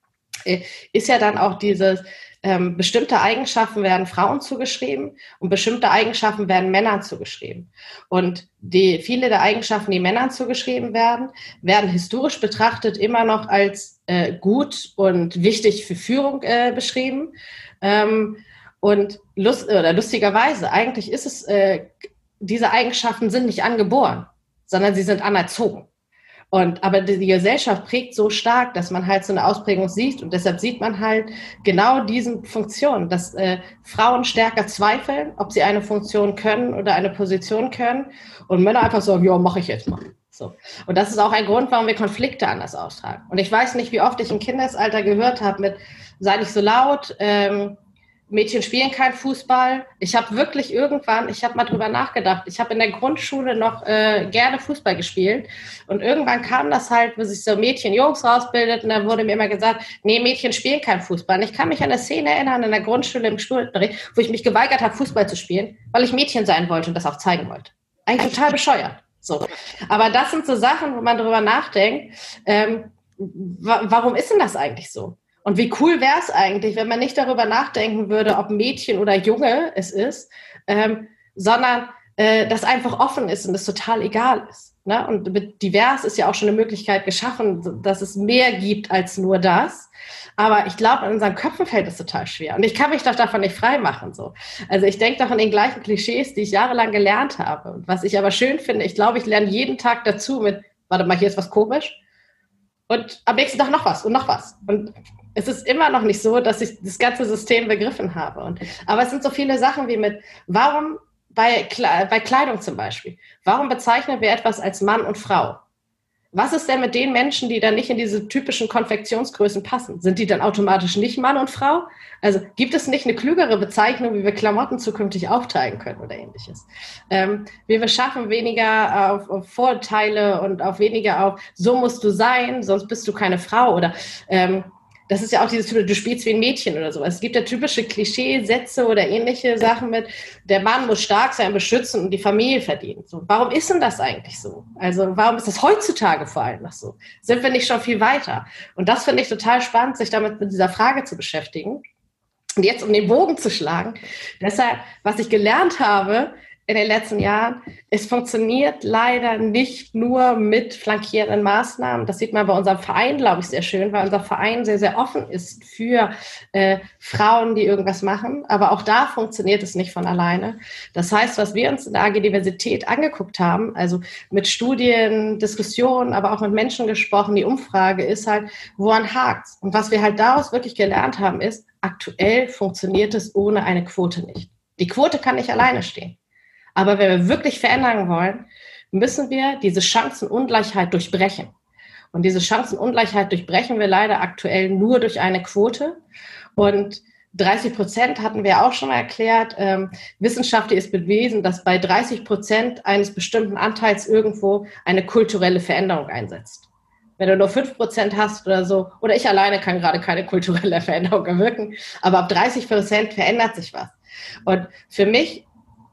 äh, ist ja dann auch dieses, Ähm, bestimmte Eigenschaften werden Frauen zugeschrieben und bestimmte Eigenschaften werden Männern zugeschrieben. Und die, viele der Eigenschaften, die Männern zugeschrieben werden, werden historisch betrachtet immer noch als äh, gut und wichtig für Führung äh, beschrieben. Ähm, und lust, oder lustigerweise, eigentlich ist es, äh, diese Eigenschaften sind nicht angeboren, sondern sie sind anerzogen. Und, aber die Gesellschaft prägt so stark, dass man halt so eine Ausprägung sieht. Und deshalb sieht man halt genau diesen Funktionen, dass äh, Frauen stärker zweifeln, ob sie eine Funktion können oder eine Position können. Und Männer einfach sagen, ja, mache ich jetzt mal. So. Und das ist auch ein Grund, warum wir Konflikte anders austragen. Und ich weiß nicht, wie oft ich im Kindesalter gehört habe mit, sei nicht so laut, ähm, Mädchen spielen kein Fußball. Ich habe wirklich irgendwann, ich habe mal drüber nachgedacht, ich habe in der Grundschule noch äh, gerne Fußball gespielt und irgendwann kam das halt, wo sich so Mädchen, Jungs rausbildet und dann wurde mir immer gesagt, nee, Mädchen spielen kein Fußball. Und ich kann mich an eine Szene erinnern in der Grundschule im Schulunterricht, wo ich mich geweigert habe, Fußball zu spielen, weil ich Mädchen sein wollte und das auch zeigen wollte. Eigentlich total bescheuert. So. Aber das sind so Sachen, wo man drüber nachdenkt, ähm, wa- warum ist denn das eigentlich so? Und wie cool wäre es eigentlich, wenn man nicht darüber nachdenken würde, ob Mädchen oder Junge es ist, ähm, sondern äh, das einfach offen ist und es total egal ist. Ne? Und mit divers ist ja auch schon eine Möglichkeit geschaffen, dass es mehr gibt als nur das. Aber ich glaube, in unseren Köpfen fällt es total schwer. Und ich kann mich doch davon nicht frei machen. So. Also ich denke doch an den gleichen Klischees, die ich jahrelang gelernt habe. Und was ich aber schön finde, ich glaube, ich lerne jeden Tag dazu mit, warte mal, hier ist was komisch. Und am nächsten Tag noch was und noch was. Und es ist immer noch nicht so, dass ich das ganze System begriffen habe. Und, aber es sind so viele Sachen wie mit, warum bei, bei Kleidung zum Beispiel, warum bezeichnen wir etwas als Mann und Frau? Was ist denn mit den Menschen, die dann nicht in diese typischen Konfektionsgrößen passen? Sind die dann automatisch nicht Mann und Frau? Also gibt es nicht eine klügere Bezeichnung, wie wir Klamotten zukünftig aufteilen können oder ähnliches? Ähm, wie wir schaffen, weniger auf, auf Vorurteile und auf weniger auf, so musst du sein, sonst bist du keine Frau. Oder ähm, das ist ja auch dieses typische, du spielst wie ein Mädchen oder sowas. Es gibt ja typische Klischeesätze oder ähnliche Sachen mit, der Mann muss stark sein, beschützen und die Familie verdienen. So, warum ist denn das eigentlich so? Also warum ist das heutzutage vor allem noch so? Sind wir nicht schon viel weiter? Und das finde ich total spannend, sich damit mit dieser Frage zu beschäftigen. Und jetzt, um den Bogen zu schlagen, deshalb, was ich gelernt habe in den letzten Jahren, es funktioniert leider nicht nur mit flankierenden Maßnahmen. Das sieht man bei unserem Verein, glaube ich, sehr schön, weil unser Verein sehr, sehr offen ist für äh, Frauen, die irgendwas machen. Aber auch da funktioniert es nicht von alleine. Das heißt, was wir uns in der A G Diversität angeguckt haben, also mit Studien, Diskussionen, aber auch mit Menschen gesprochen, die Umfrage ist halt, woran hakt's? Und was wir halt daraus wirklich gelernt haben, ist, aktuell funktioniert es ohne eine Quote nicht. Die Quote kann nicht alleine stehen. Aber wenn wir wirklich verändern wollen, müssen wir diese Chancenungleichheit durchbrechen. Und diese Chancenungleichheit durchbrechen wir leider aktuell nur durch eine Quote. Und dreißig Prozent hatten wir auch schon mal erklärt. Ähm, wissenschaftlich ist bewiesen, dass bei dreißig Prozent eines bestimmten Anteils irgendwo eine kulturelle Veränderung einsetzt. Wenn du nur fünf Prozent hast oder so, oder ich alleine kann gerade keine kulturelle Veränderung erwirken, aber ab dreißig Prozent verändert sich was. Und für mich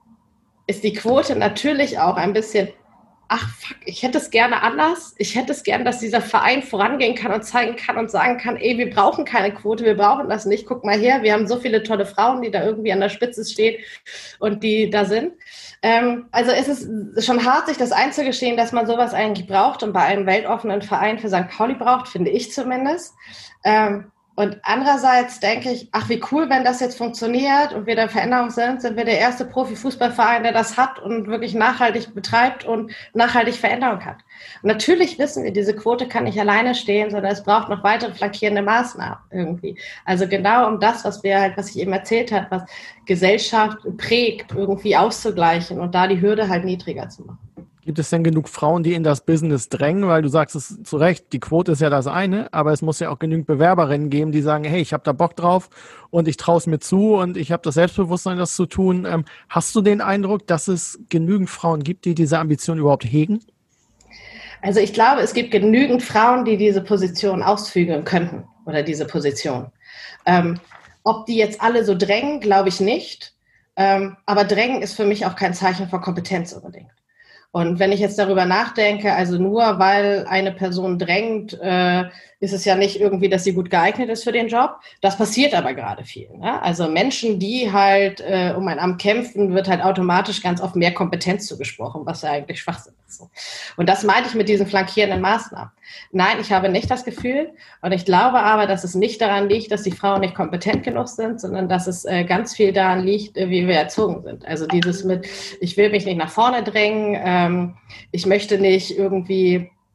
ist die Quote natürlich auch ein bisschen, ach fuck, ich hätte es gerne anders. Ich hätte es gerne, dass dieser Verein vorangehen kann und zeigen kann und sagen kann, ey, wir brauchen keine Quote, wir brauchen das nicht. Guck mal her, wir haben so viele tolle Frauen, die da irgendwie an der Spitze stehen und die da sind. Ähm, also es ist schon hart, sich das einzugestehen, dass man sowas eigentlich braucht und bei einem weltoffenen Verein für Sankt Pauli braucht, finde ich zumindest. Ähm, Und andererseits denke ich, ach, wie cool, wenn das jetzt funktioniert und wir der Veränderung sind, sind wir der erste Profifußballverein, der das hat und wirklich nachhaltig betreibt und nachhaltig Veränderung hat. Und natürlich wissen wir, diese Quote kann nicht alleine stehen, sondern es braucht noch weitere flankierende Maßnahmen irgendwie. Also genau um das, was wir halt, was ich eben erzählt habe, was Gesellschaft prägt, irgendwie auszugleichen und da die Hürde halt niedriger zu machen. Gibt es denn genug Frauen, die in das Business drängen? Weil du sagst es zu Recht, die Quote ist ja das eine, aber es muss ja auch genügend Bewerberinnen geben, die sagen, hey, ich habe da Bock drauf und ich traue es mir zu und ich habe das Selbstbewusstsein, das zu tun. Ähm, hast du den Eindruck, dass es genügend Frauen gibt, die diese Ambition überhaupt hegen? Also ich glaube, es gibt genügend Frauen, die diese Position ausführen könnten oder diese Position. Ähm, ob die jetzt alle so drängen, glaube ich nicht. Ähm, aber drängen ist für mich auch kein Zeichen von Kompetenz unbedingt. Und wenn ich jetzt darüber nachdenke, also nur weil eine Person drängt, äh, ist es ja nicht irgendwie, dass sie gut geeignet ist für den Job. Das passiert aber gerade viel. Ne? Also Menschen, die halt äh, um ein Amt kämpfen, wird halt automatisch ganz oft mehr Kompetenz zugesprochen, was ja eigentlich Schwachsinn ist. So. Und das meinte ich mit diesen flankierenden Maßnahmen. Nein, ich habe nicht das Gefühl und ich glaube aber, dass es nicht daran liegt, dass die Frauen nicht kompetent genug sind, sondern dass es äh, ganz viel daran liegt, äh, wie wir erzogen sind. Also dieses mit, ich will mich nicht nach vorne drängen, ähm, ich möchte nicht irgendwie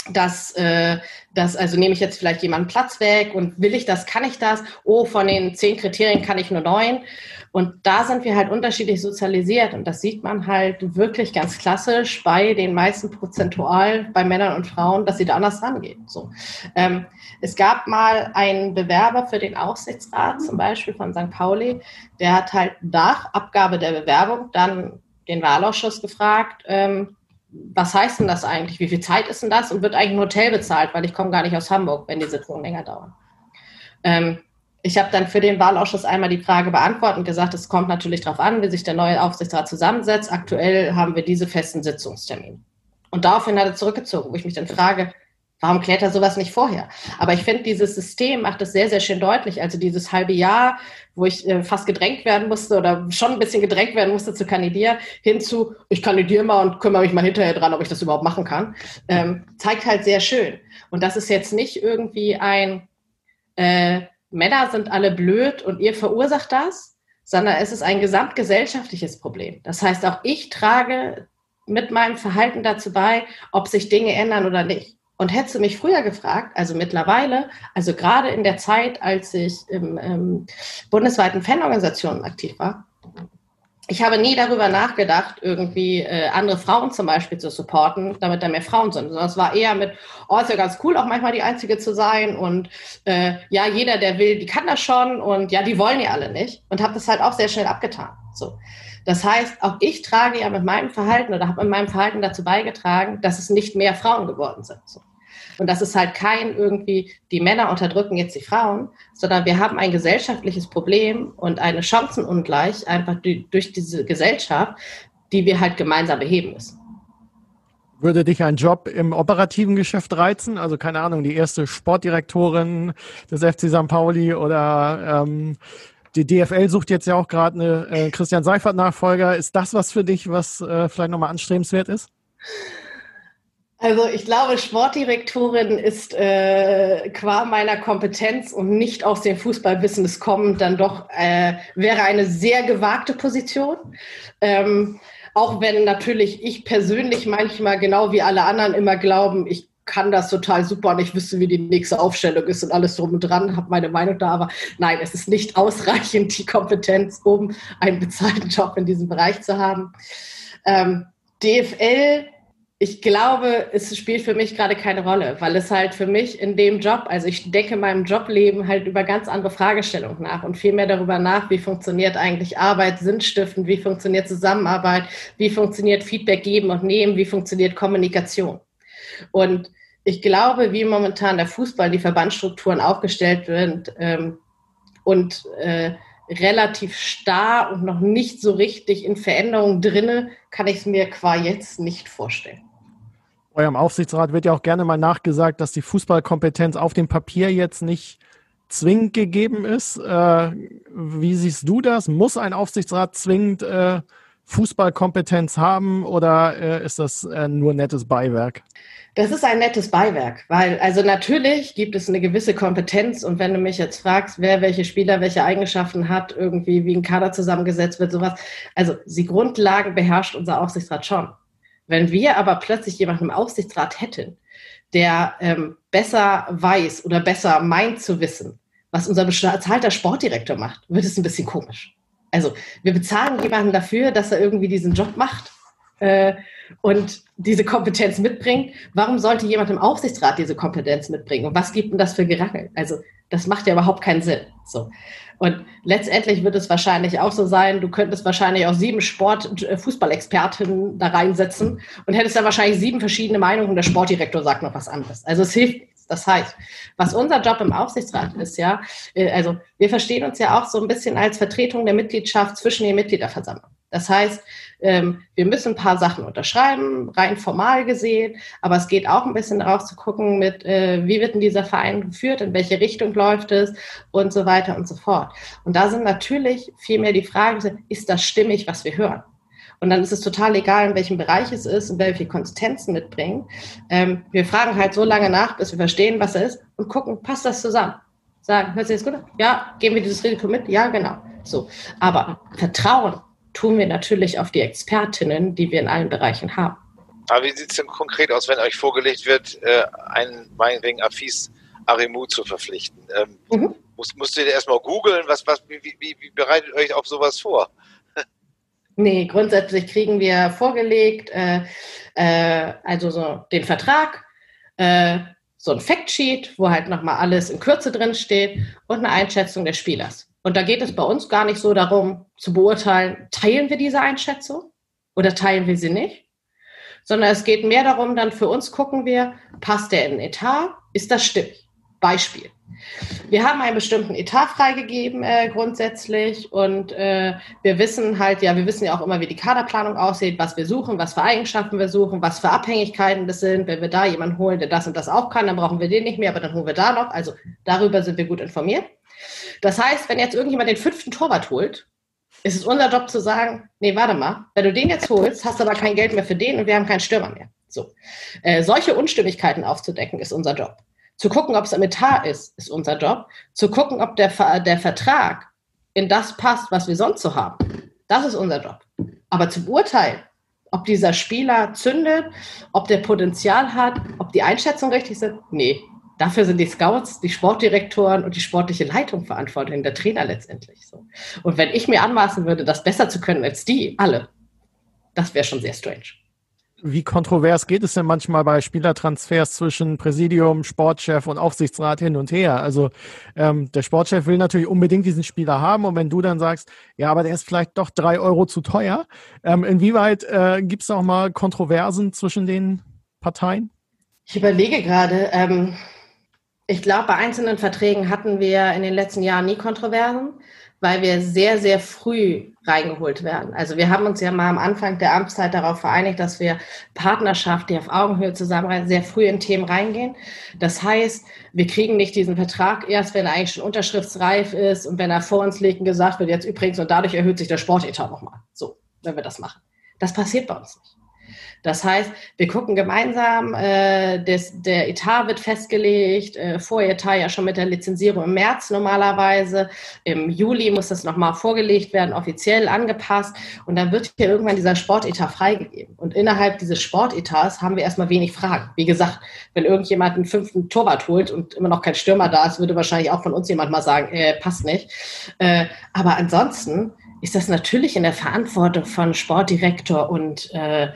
dass, äh, dass, also nehme ich jetzt vielleicht jemanden Platz weg und will ich das, kann ich das? Oh, von den zehn Kriterien kann ich nur neun. Und da sind wir halt unterschiedlich sozialisiert und das sieht man halt wirklich ganz klassisch bei den meisten prozentual bei Männern und Frauen, dass sie da anders rangehen. So. Ähm, es gab mal einen Bewerber für den Aufsichtsrat, zum Beispiel von Sankt Pauli, der hat halt nach Abgabe der Bewerbung dann den Wahlausschuss gefragt, ähm, was heißt denn das eigentlich? Wie viel Zeit ist denn das? Und wird eigentlich ein Hotel bezahlt, weil ich komme gar nicht aus Hamburg, wenn die Sitzungen länger dauern. Ähm, ich habe dann für den Wahlausschuss einmal die Frage beantwortet und gesagt, es kommt natürlich darauf an, wie sich der neue Aufsichtsrat zusammensetzt. Aktuell haben wir diese festen Sitzungstermine. Und daraufhin hat er zurückgezogen, wo ich mich dann frage, warum klärt er sowas nicht vorher? Aber ich finde, dieses System macht es sehr, sehr schön deutlich. Also dieses halbe Jahr, wo ich äh, fast gedrängt werden musste oder schon ein bisschen gedrängt werden musste zu kandidieren, hinzu, ich kandidiere mal und kümmere mich mal hinterher dran, ob ich das überhaupt machen kann, ähm, zeigt halt sehr schön. Und das ist jetzt nicht irgendwie ein, äh, Männer sind alle blöd und ihr verursacht das, sondern es ist ein gesamtgesellschaftliches Problem. Das heißt, auch ich trage mit meinem Verhalten dazu bei, ob sich Dinge ändern oder nicht. Und hättest du mich früher gefragt, also mittlerweile, also gerade in der Zeit, als ich im ähm, bundesweiten Fanorganisationen aktiv war, ich habe nie darüber nachgedacht, irgendwie äh, andere Frauen zum Beispiel zu supporten, damit da mehr Frauen sind. Sondern es war eher mit, oh, ist ja ganz cool, auch manchmal die Einzige zu sein. Und äh, ja, jeder, der will, die kann das schon. Und ja, die wollen ja alle nicht. Und habe das halt auch sehr schnell abgetan. So. Das heißt, auch ich trage ja mit meinem Verhalten oder habe mit meinem Verhalten dazu beigetragen, dass es nicht mehr Frauen geworden sind. So. Und das ist halt kein irgendwie, die Männer unterdrücken jetzt die Frauen, sondern wir haben ein gesellschaftliches Problem und eine Chancenungleich einfach durch diese Gesellschaft, die wir halt gemeinsam beheben müssen. Würde dich ein Job im operativen Geschäft reizen? Also keine Ahnung, die erste Sportdirektorin des F C Sankt Pauli oder ähm, die D F L sucht jetzt ja auch gerade eine äh, Christian Seifert-Nachfolger. Ist das was für dich, was äh, vielleicht nochmal anstrebenswert ist? Also ich glaube, Sportdirektorin ist äh, qua meiner Kompetenz und nicht aus dem Fußballbusiness kommend dann doch, äh, wäre eine sehr gewagte Position. Ähm, auch wenn natürlich ich persönlich manchmal genau wie alle anderen immer glauben, ich kann das total super und ich wüsste, wie die nächste Aufstellung ist und alles drum und dran, habe meine Meinung da, aber nein, es ist nicht ausreichend die Kompetenz, um einen bezahlten Job in diesem Bereich zu haben. Ähm, D F L, ich glaube, es spielt für mich gerade keine Rolle, weil es halt für mich in dem Job, also ich denke in meinem Jobleben halt über ganz andere Fragestellungen nach und viel mehr darüber nach, wie funktioniert eigentlich Arbeit, Sinnstiftend, wie funktioniert Zusammenarbeit, wie funktioniert Feedback geben und nehmen, wie funktioniert Kommunikation. Und ich glaube, wie momentan der Fußball, die Verbandsstrukturen aufgestellt sind ähm, und äh, relativ starr und noch nicht so richtig in Veränderung drinne, kann ich es mir qua jetzt nicht vorstellen. Eurem Aufsichtsrat wird ja auch gerne mal nachgesagt, dass die Fußballkompetenz auf dem Papier jetzt nicht zwingend gegeben ist. Äh, wie siehst du das? Muss ein Aufsichtsrat zwingend äh, Fußballkompetenz haben oder äh, ist das äh, nur nettes Beiwerk? Das ist ein nettes Beiwerk, weil also natürlich gibt es eine gewisse Kompetenz und wenn du mich jetzt fragst, wer welche Spieler welche Eigenschaften hat, irgendwie wie ein Kader zusammengesetzt wird, sowas, also die Grundlagen beherrscht unser Aufsichtsrat schon. Wenn wir aber plötzlich jemanden im Aufsichtsrat hätten, der ähm, besser weiß oder besser meint zu wissen, was unser bezahlter Sportdirektor macht, wird es ein bisschen komisch. Also wir bezahlen jemanden dafür, dass er irgendwie diesen Job macht äh, und diese Kompetenz mitbringt. Warum sollte jemand im Aufsichtsrat diese Kompetenz mitbringen? Und was gibt denn das für Gerangel? Also das macht ja überhaupt keinen Sinn. So. Und letztendlich wird es wahrscheinlich auch so sein, du könntest wahrscheinlich auch sieben Sport-Fußballexpertinnen da reinsetzen und hättest dann wahrscheinlich sieben verschiedene Meinungen und der Sportdirektor sagt noch was anderes. Also es hilft nichts. Das heißt, was unser Job im Aufsichtsrat ist, ja, also wir verstehen uns ja auch so ein bisschen als Vertretung der Mitgliedschaft zwischen den Mitgliederversammlungen. Das heißt, wir müssen ein paar Sachen unterschreiben, rein formal gesehen, aber es geht auch ein bisschen darauf zu gucken, mit wie wird denn dieser Verein geführt, in welche Richtung läuft es und so weiter und so fort. Und da sind natürlich vielmehr die Fragen, ist das stimmig, was wir hören? Und dann ist es total egal, in welchem Bereich es ist und welche Konsistenzen mitbringen. Ähm, wir fragen halt so lange nach, bis wir verstehen, was er ist und gucken, passt das zusammen? Sagen, hört sich das gut an? Ja, gehen wir dieses Risiko mit? Ja, genau. So. Aber Vertrauen tun wir natürlich auf die Expertinnen, die wir in allen Bereichen haben. Aber wie sieht es denn konkret aus, wenn euch vorgelegt wird, äh, einen meinetwegen Afis Arimou zu verpflichten? Ähm, mhm. Muss, musst du dir erstmal googeln, was, was, wie, wie, wie bereitet euch auf sowas vor? Nee, grundsätzlich kriegen wir vorgelegt, äh, äh, also so den Vertrag, äh, so ein Factsheet, wo halt nochmal alles in Kürze drin steht und eine Einschätzung des Spielers. Und da geht es bei uns gar nicht so darum, zu beurteilen, teilen wir diese Einschätzung oder teilen wir sie nicht, sondern es geht mehr darum, dann für uns gucken wir, passt der in den Etat, ist das stimmig? Beispiel. Wir haben einen bestimmten Etat freigegeben äh, grundsätzlich und äh, wir wissen halt, ja, wir wissen ja auch immer, wie die Kaderplanung aussieht, was wir suchen, was für Eigenschaften wir suchen, was für Abhängigkeiten das sind. Wenn wir da jemanden holen, der das und das auch kann, dann brauchen wir den nicht mehr, aber dann holen wir da noch. Also darüber sind wir gut informiert. Das heißt, wenn jetzt irgendjemand den fünften Torwart holt, ist es unser Job zu sagen, nee, warte mal, wenn du den jetzt holst, hast du aber kein Geld mehr für den und wir haben keinen Stürmer mehr. So. Äh, solche Unstimmigkeiten aufzudecken, ist unser Job. Zu gucken, ob es am Etat ist, ist unser Job. Zu gucken, ob der, der Vertrag in das passt, was wir sonst so haben, das ist unser Job. Aber zu beurteilen, ob dieser Spieler zündet, ob der Potenzial hat, ob die Einschätzungen richtig sind, nee. Dafür sind die Scouts, die Sportdirektoren und die sportliche Leitung verantwortlich, der Trainer letztendlich. So. Und wenn ich mir anmaßen würde, das besser zu können als die, alle, das wäre schon sehr strange. Wie kontrovers geht es denn manchmal bei Spielertransfers zwischen Präsidium, Sportchef und Aufsichtsrat hin und her? Also ähm, der Sportchef will natürlich unbedingt diesen Spieler haben und wenn du dann sagst, ja, aber der ist vielleicht doch drei Euro zu teuer, ähm, inwieweit äh, gibt es auch mal Kontroversen zwischen den Parteien? Ich überlege gerade, ähm, ich glaube, bei einzelnen Verträgen hatten wir in den letzten Jahren nie Kontroversen, weil wir sehr, sehr früh reingeholt werden. Also wir haben uns ja mal am Anfang der Amtszeit darauf vereinigt, dass wir Partnerschaft, die auf Augenhöhe zusammenreißen, sehr früh in Themen reingehen. Das heißt, wir kriegen nicht diesen Vertrag erst, wenn er eigentlich schon unterschriftsreif ist und wenn er vor uns liegt und gesagt wird, jetzt übrigens, und dadurch erhöht sich der Sportetat nochmal. So, wenn wir das machen. Das passiert bei uns nicht. Das heißt, wir gucken gemeinsam, äh, des, der Etat wird festgelegt, äh, Voretat ja schon mit der Lizenzierung im März normalerweise. Im Juli muss das nochmal vorgelegt werden, offiziell angepasst und dann wird hier irgendwann dieser Sportetat freigegeben. Und innerhalb dieses Sportetats haben wir erstmal wenig Fragen. Wie gesagt, wenn irgendjemand einen fünften Torwart holt und immer noch kein Stürmer da ist, würde wahrscheinlich auch von uns jemand mal sagen, äh, passt nicht. Äh, aber ansonsten ist das natürlich in der Verantwortung von Sportdirektor und äh,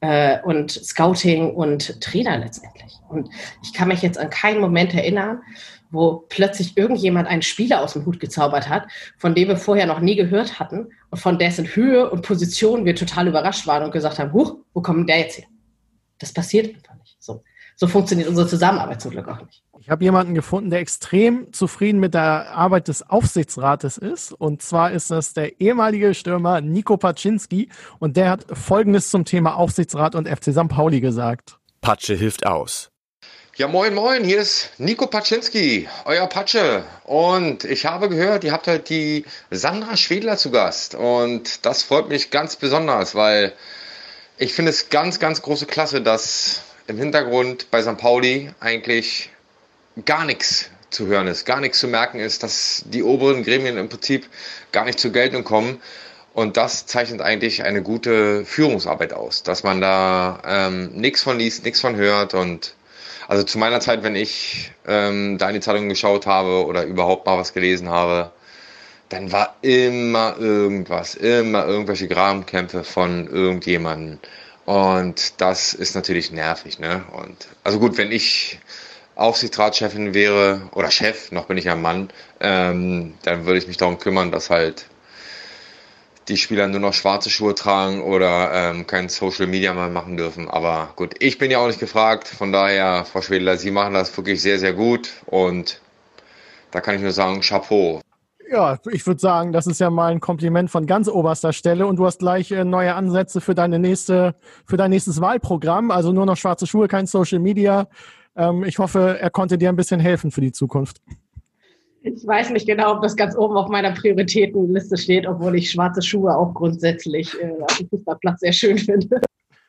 und Scouting und Trainer letztendlich. Und ich kann mich jetzt an keinen Moment erinnern, wo plötzlich irgendjemand einen Spieler aus dem Hut gezaubert hat, von dem wir vorher noch nie gehört hatten und von dessen Höhe und Position wir total überrascht waren und gesagt haben, huch, wo kommt der jetzt her? Das passiert einfach nicht. So, so funktioniert unsere Zusammenarbeit zum Glück auch nicht. Ich habe jemanden gefunden, der extrem zufrieden mit der Arbeit des Aufsichtsrates ist. Und zwar ist das der ehemalige Stürmer Nico Paczynski. Und der hat Folgendes zum Thema Aufsichtsrat und F C Sankt Pauli gesagt. Patsche hilft aus. Ja, moin, moin, hier ist Nico Paczynski, euer Patsche. Und ich habe gehört, ihr habt halt die Sandra Schwedler zu Gast. Und das freut mich ganz besonders, weil ich finde es ganz, ganz große Klasse, dass im Hintergrund bei Sankt Pauli eigentlich gar nichts zu hören ist, gar nichts zu merken ist, dass die oberen Gremien im Prinzip gar nicht zur Geltung kommen. Und das zeichnet eigentlich eine gute Führungsarbeit aus, dass man da ähm, nichts von liest, nichts von hört. Und also zu meiner Zeit, wenn ich ähm, da in die Zeitung geschaut habe oder überhaupt mal was gelesen habe, dann war immer irgendwas, immer irgendwelche Grabenkämpfe von irgendjemandem. Und das ist natürlich nervig, ne? Und also gut, wenn ich Aufsichtsratschefin wäre, oder Chef, noch bin ich ja ein Mann, ähm, dann würde ich mich darum kümmern, dass halt die Spieler nur noch schwarze Schuhe tragen oder ähm, kein Social Media mehr machen dürfen. Aber gut, ich bin ja auch nicht gefragt, von daher, Frau Schwedler, Sie machen das wirklich sehr, sehr gut und da kann ich nur sagen, Chapeau. Ja, ich würde sagen, das ist ja mal ein Kompliment von ganz oberster Stelle und du hast gleich äh, neue Ansätze für deine nächste, für dein nächstes Wahlprogramm, also nur noch schwarze Schuhe, kein Social Media. Ich hoffe, er konnte dir ein bisschen helfen für die Zukunft. Ich weiß nicht genau, ob das ganz oben auf meiner Prioritätenliste steht, obwohl ich schwarze Schuhe auch grundsätzlich äh, auf dem Fußballplatz sehr schön finde.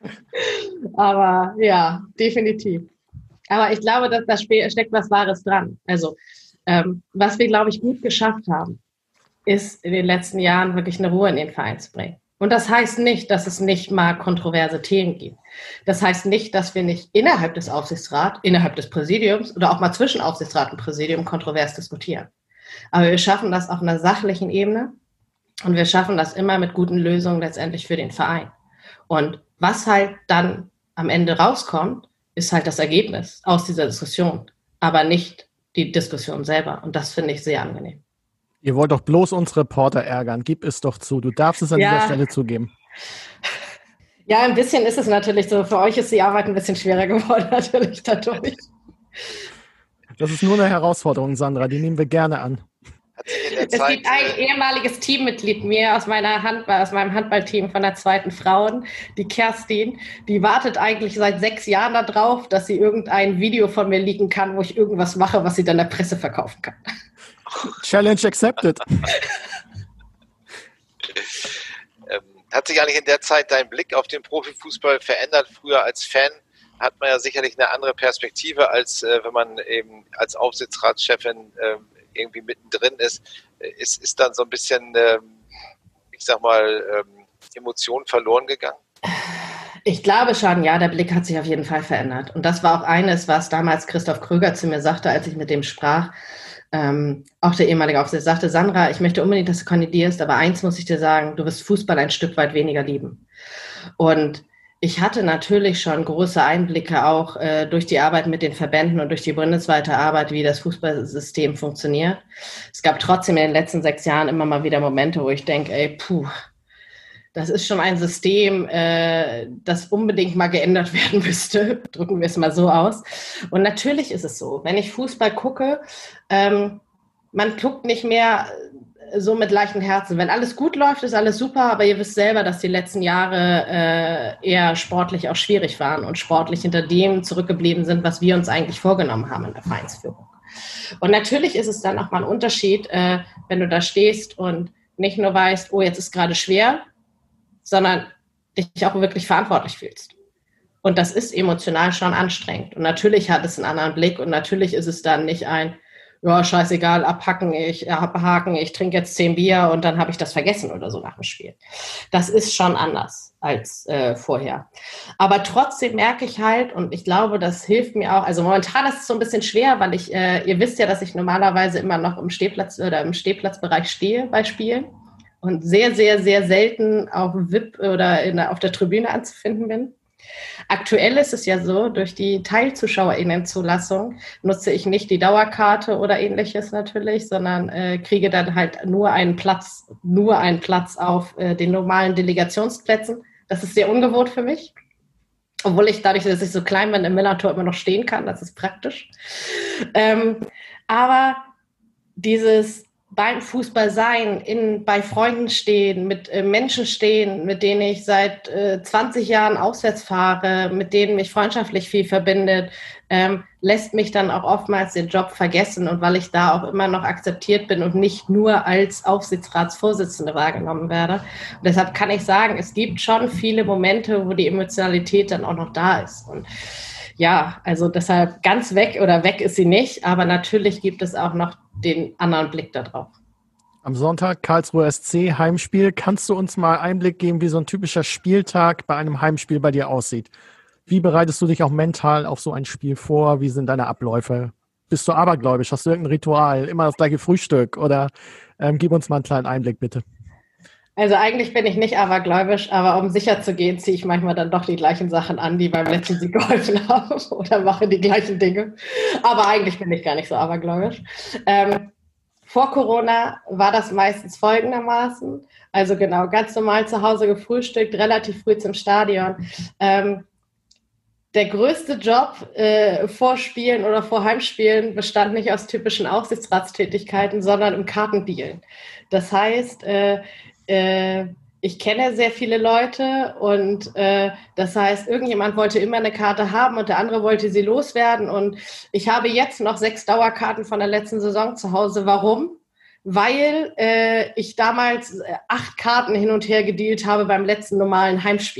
Aber ja, definitiv. Aber ich glaube, dass da steckt was Wahres dran. Also, ähm, was wir, glaube ich, gut geschafft haben, ist in den letzten Jahren wirklich eine Ruhe in den Verein zu bringen. Und das heißt nicht, dass es nicht mal kontroverse Themen gibt. Das heißt nicht, dass wir nicht innerhalb des Aufsichtsrats, innerhalb des Präsidiums oder auch mal zwischen Aufsichtsrat und Präsidium kontrovers diskutieren. Aber wir schaffen das auf einer sachlichen Ebene und wir schaffen das immer mit guten Lösungen letztendlich für den Verein. Und was halt dann am Ende rauskommt, ist halt das Ergebnis aus dieser Diskussion, aber nicht die Diskussion selber. Und das finde ich sehr angenehm. Ihr wollt doch bloß uns Reporter ärgern. Gib es doch zu. Du darfst es an Ja. dieser Stelle zugeben. Ja, ein bisschen ist es natürlich so. Für euch ist die Arbeit ein bisschen schwerer geworden, natürlich dadurch. Das ist nur eine Herausforderung, Sandra. Die nehmen wir gerne an. Hat sich in der Es Zeit, gibt ein äh, ehemaliges Teammitglied mir aus meiner Handball, aus meinem Handballteam von der zweiten Frauen, die Kerstin, die wartet eigentlich seit sechs Jahren darauf, dass sie irgendein Video von mir leaken kann, wo ich irgendwas mache, was sie dann der Presse verkaufen kann. Challenge accepted. ähm, hat sich eigentlich in der Zeit dein Blick auf den Profifußball verändert? Früher als Fan hat man ja sicherlich eine andere Perspektive, als äh, wenn man eben als Aufsichtsratschefin äh, irgendwie mittendrin ist. Ist, ist dann so ein bisschen, ähm, ich sag mal, ähm, Emotion verloren gegangen? Ich glaube schon, ja, der Blick hat sich auf jeden Fall verändert. Und das war auch eines, was damals Christoph Kröger zu mir sagte, als ich mit dem sprach. Ähm, auch der ehemalige Aufsichtsrat sagte, Sandra, ich möchte unbedingt, dass du kandidierst, aber eins muss ich dir sagen, du wirst Fußball ein Stück weit weniger lieben. Und ich hatte natürlich schon große Einblicke auch äh, durch die Arbeit mit den Verbänden und durch die bundesweite Arbeit, wie das Fußballsystem funktioniert. Es gab trotzdem in den letzten sechs Jahren immer mal wieder Momente, wo ich denke, ey, puh, das ist schon ein System, äh, das unbedingt mal geändert werden müsste. Drücken wir es mal so aus. Und natürlich ist es so, wenn ich Fußball gucke, ähm, man guckt nicht mehr so mit leichten Herzen. Wenn alles gut läuft, ist alles super, aber ihr wisst selber, dass die letzten Jahre äh, eher sportlich auch schwierig waren und sportlich hinter dem zurückgeblieben sind, was wir uns eigentlich vorgenommen haben in der Vereinsführung. Und natürlich ist es dann auch mal ein Unterschied, äh, wenn du da stehst und nicht nur weißt, oh, jetzt ist gerade schwer, sondern dich auch wirklich verantwortlich fühlst. Und das ist emotional schon anstrengend. Und natürlich hat es einen anderen Blick und natürlich ist es dann nicht ein, ja, scheißegal, abhacken, ich abhaken, ich trinke jetzt zehn Bier und dann habe ich das vergessen oder so nach dem Spiel. Das ist schon anders als äh, vorher. Aber trotzdem merke ich halt, und ich glaube, das hilft mir auch, also momentan ist es so ein bisschen schwer, weil ich, äh, ihr wisst ja, dass ich normalerweise immer noch im Stehplatz oder im Stehplatzbereich stehe bei Spielen und sehr, sehr, sehr selten auf V I P oder in der, auf der Tribüne anzufinden bin. Aktuell ist es ja so, durch die TeilzuschauerInnenzulassung nutze ich nicht die Dauerkarte oder ähnliches natürlich, sondern äh, kriege dann halt nur einen Platz, nur einen Platz auf äh, den normalen Delegationsplätzen. Das ist sehr ungewohnt für mich, obwohl ich dadurch, dass ich so klein bin, im Millantor immer noch stehen kann. Das ist praktisch. Ähm, aber dieses beim Fußball sein, in, bei Freunden stehen, mit äh, Menschen stehen, mit denen ich seit äh, zwanzig Jahren auswärts fahre, mit denen mich freundschaftlich viel verbindet, ähm, lässt mich dann auch oftmals den Job vergessen und weil ich da auch immer noch akzeptiert bin und nicht nur als Aufsichtsratsvorsitzende wahrgenommen werde. Und deshalb kann ich sagen, es gibt schon viele Momente, wo die Emotionalität dann auch noch da ist. Und ja, also deshalb ganz weg oder weg ist sie nicht, aber natürlich gibt es auch noch den anderen Blick da drauf. Am Sonntag Karlsruhe S C Heimspiel. Kannst du uns mal Einblick geben, wie so ein typischer Spieltag bei einem Heimspiel bei dir aussieht? Wie bereitest du dich auch mental auf so ein Spiel vor? Wie sind deine Abläufe? Bist du abergläubisch? Hast du irgendein Ritual? Immer das gleiche Frühstück? Oder ähm, gib uns mal einen kleinen Einblick, bitte. Also eigentlich bin ich nicht abergläubisch, aber um sicher zu gehen, ziehe ich manchmal dann doch die gleichen Sachen an, die beim letzten Sieg geholfen haben oder mache die gleichen Dinge. Aber eigentlich bin ich gar nicht so abergläubisch. Ähm, vor Corona war das meistens folgendermaßen. Also genau, ganz normal zu Hause gefrühstückt, relativ früh zum Stadion. Ähm, Der größte Job äh, vor Spielen oder vor Heimspielen bestand nicht aus typischen Aufsichtsratstätigkeiten, sondern im Kartendealen. Das heißt, äh, äh, ich kenne sehr viele Leute und äh, das heißt, irgendjemand wollte immer eine Karte haben und der andere wollte sie loswerden. Und ich habe jetzt noch sechs Dauerkarten von der letzten Saison zu Hause. Warum? Weil äh, ich damals acht Karten hin und her gedealt habe beim letzten normalen Heimspiel.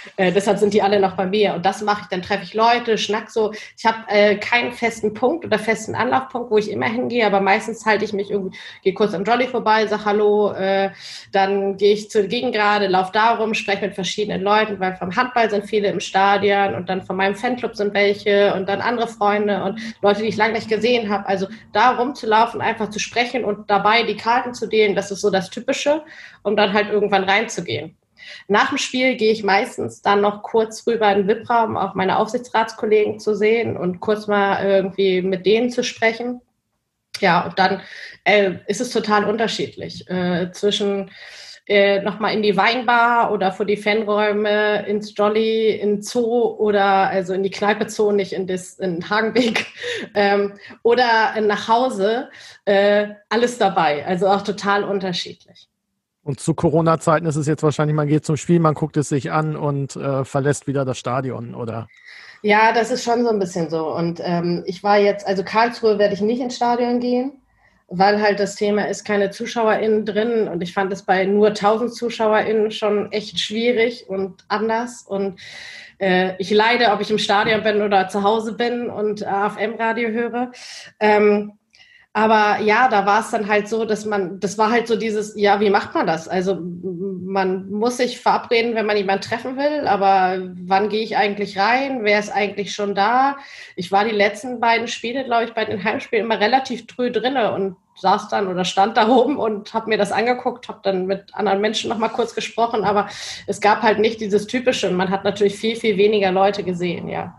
Äh, deshalb sind die alle noch bei mir. Und das mache ich, dann treffe ich Leute, schnack so. Ich habe äh, keinen festen Punkt oder festen Anlaufpunkt, wo ich immer hingehe, aber meistens halte ich mich irgendwie, gehe kurz am Jolly vorbei, sage Hallo, äh, dann gehe ich zur Gegengrade, laufe da rum, spreche mit verschiedenen Leuten, weil vom Handball sind viele im Stadion und dann von meinem Fanclub sind welche und dann andere Freunde und Leute, die ich lange nicht gesehen habe. Also da rumzulaufen, einfach zu sprechen und dabei die Karten zu dehnen, das ist so das Typische, um dann halt irgendwann reinzugehen. Nach dem Spiel gehe ich meistens dann noch kurz rüber in den V I P-Raum, auch meine Aufsichtsratskollegen zu sehen und kurz mal irgendwie mit denen zu sprechen. Ja, und dann äh, ist es total unterschiedlich. Äh, zwischen äh, nochmal in die Weinbar oder vor die Fanräume, ins Jolly, in Zoo oder also in die Kneipe Zoo, nicht in, das, in Hagenbeek ähm, oder nach Hause. Äh, alles dabei, also auch total unterschiedlich. Und zu Corona-Zeiten ist es jetzt wahrscheinlich, man geht zum Spiel, man guckt es sich an und äh, verlässt wieder das Stadion, oder? Ja, das ist schon so ein bisschen so. Und ähm, ich war jetzt, also Karlsruhe werde ich nicht ins Stadion gehen, weil halt das Thema ist, keine ZuschauerInnen drin. Und ich fand es bei nur tausend ZuschauerInnen schon echt schwierig und anders. Und äh, ich leide, ob ich im Stadion bin oder zu Hause bin und A F M-Radio höre. Ähm, Aber ja, da war es dann halt so, dass man, das war halt so dieses, ja, wie macht man das? Also man muss sich verabreden, wenn man jemanden treffen will, aber wann gehe ich eigentlich rein? Wer ist eigentlich schon da? Ich war die letzten beiden Spiele, glaube ich, bei den Heimspielen immer relativ früh drinne und saß dann oder stand da oben und habe mir das angeguckt, habe dann mit anderen Menschen noch mal kurz gesprochen, aber es gab halt nicht dieses Typische und man hat natürlich viel, viel weniger Leute gesehen, ja.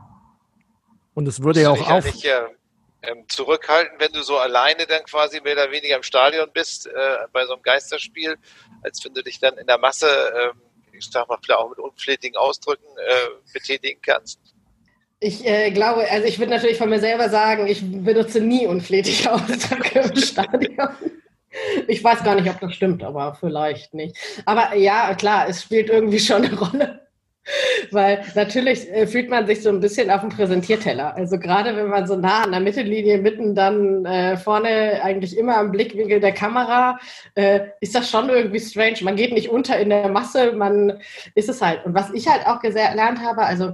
Und es würde ja auch auf... Ähm, zurückhalten, wenn du so alleine dann quasi mehr oder weniger im Stadion bist, äh, bei so einem Geisterspiel, als wenn du dich dann in der Masse, ähm, ich sag mal, vielleicht auch mit unflätigen Ausdrücken äh, betätigen kannst? Ich äh, glaube, also ich würde natürlich von mir selber sagen, ich benutze nie unflätige Ausdrücke im Stadion. Ich weiß gar nicht, ob das stimmt, aber vielleicht nicht. Aber ja, klar, es spielt irgendwie schon eine Rolle. Weil natürlich äh, fühlt man sich so ein bisschen auf dem Präsentierteller. Also gerade wenn man so nah an der Mittellinie mitten dann äh, vorne eigentlich immer am Blickwinkel der Kamera, äh, ist das schon irgendwie strange. Man geht nicht unter in der Masse, man ist es halt. Und was ich halt auch gelernt habe, also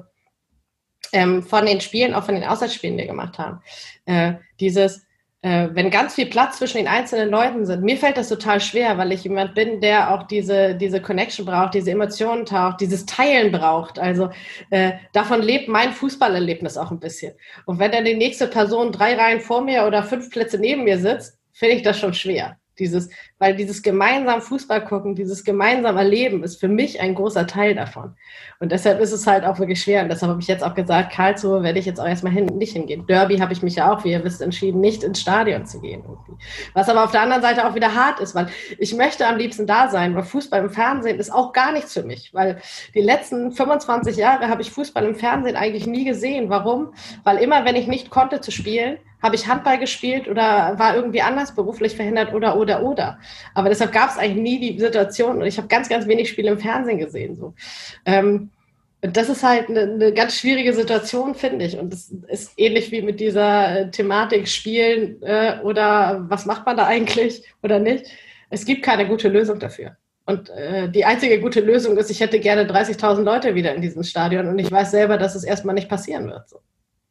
ähm, von den Spielen, auch von den Auswärtsspielen, die wir gemacht haben, äh, dieses Äh, wenn ganz viel Platz zwischen den einzelnen Leuten sind, mir fällt das total schwer, weil ich jemand bin, der auch diese, diese Connection braucht, diese Emotionen taucht, dieses Teilen braucht. Also äh, davon lebt mein Fußballerlebnis auch ein bisschen. Und wenn dann die nächste Person drei Reihen vor mir oder fünf Plätze neben mir sitzt, finde ich das schon schwer. Dieses, weil dieses gemeinsam Fußball gucken, dieses gemeinsam Erleben ist für mich ein großer Teil davon. Und deshalb ist es halt auch wirklich schwer. Und deshalb habe ich jetzt auch gesagt, Karlsruhe werde ich jetzt auch erstmal hin, nicht hingehen. Derby habe ich mich ja auch, wie ihr wisst, entschieden, nicht ins Stadion zu gehen. Irgendwie. Was aber auf der anderen Seite auch wieder hart ist, weil ich möchte am liebsten da sein, weil Fußball im Fernsehen ist auch gar nichts für mich. Weil die letzten fünfundzwanzig Jahre habe ich Fußball im Fernsehen eigentlich nie gesehen. Warum? Weil immer, wenn ich nicht konnte zu spielen, habe ich Handball gespielt oder war irgendwie anders beruflich verhindert oder, oder, oder. Aber deshalb gab es eigentlich nie die Situation und ich habe ganz, ganz wenig Spiele im Fernsehen gesehen. So. Ähm, das ist halt eine, eine ganz schwierige Situation, finde ich. Und das ist ähnlich wie mit dieser äh, Thematik Spielen äh, oder was macht man da eigentlich oder nicht. Es gibt keine gute Lösung dafür. Und äh, die einzige gute Lösung ist, ich hätte gerne dreißigtausend Leute wieder in diesem Stadion und ich weiß selber, dass es erstmal nicht passieren wird. So.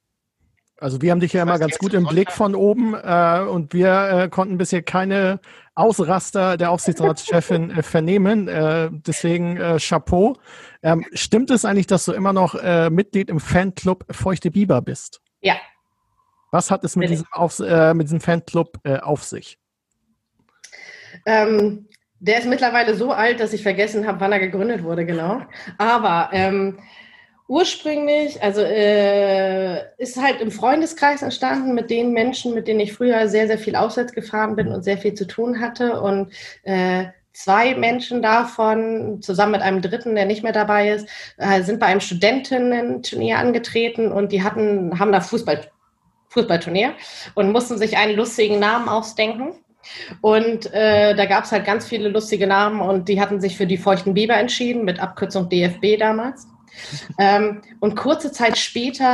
Also wir haben dich ja immer ganz gut im Blick von oben äh, und wir äh, konnten bisher keine Ausraster der Aufsichtsratschefin äh, vernehmen. Äh, deswegen äh, Chapeau. Ähm, stimmt es eigentlich, dass du immer noch äh, Mitglied im Fanclub Feuchte Biber bist? Ja. Was hat es mit diesem, auf, äh, mit diesem Fanclub äh, auf sich? Ähm, der ist mittlerweile so alt, dass ich vergessen habe, wann er gegründet wurde, genau. Aber ähm, ursprünglich, also äh, ist halt im Freundeskreis entstanden mit den Menschen, mit denen ich früher sehr, sehr viel auswärts gefahren bin und sehr viel zu tun hatte. Und äh, zwei Menschen davon, zusammen mit einem dritten, der nicht mehr dabei ist, äh, sind bei einem Studentinnen-Turnier angetreten und die hatten, haben da Fußball, Fußballturnier und mussten sich einen lustigen Namen ausdenken. Und äh, da gab es halt ganz viele lustige Namen und die hatten sich für die Feuchten Biber entschieden, mit Abkürzung D F B damals. Ähm, und kurze Zeit später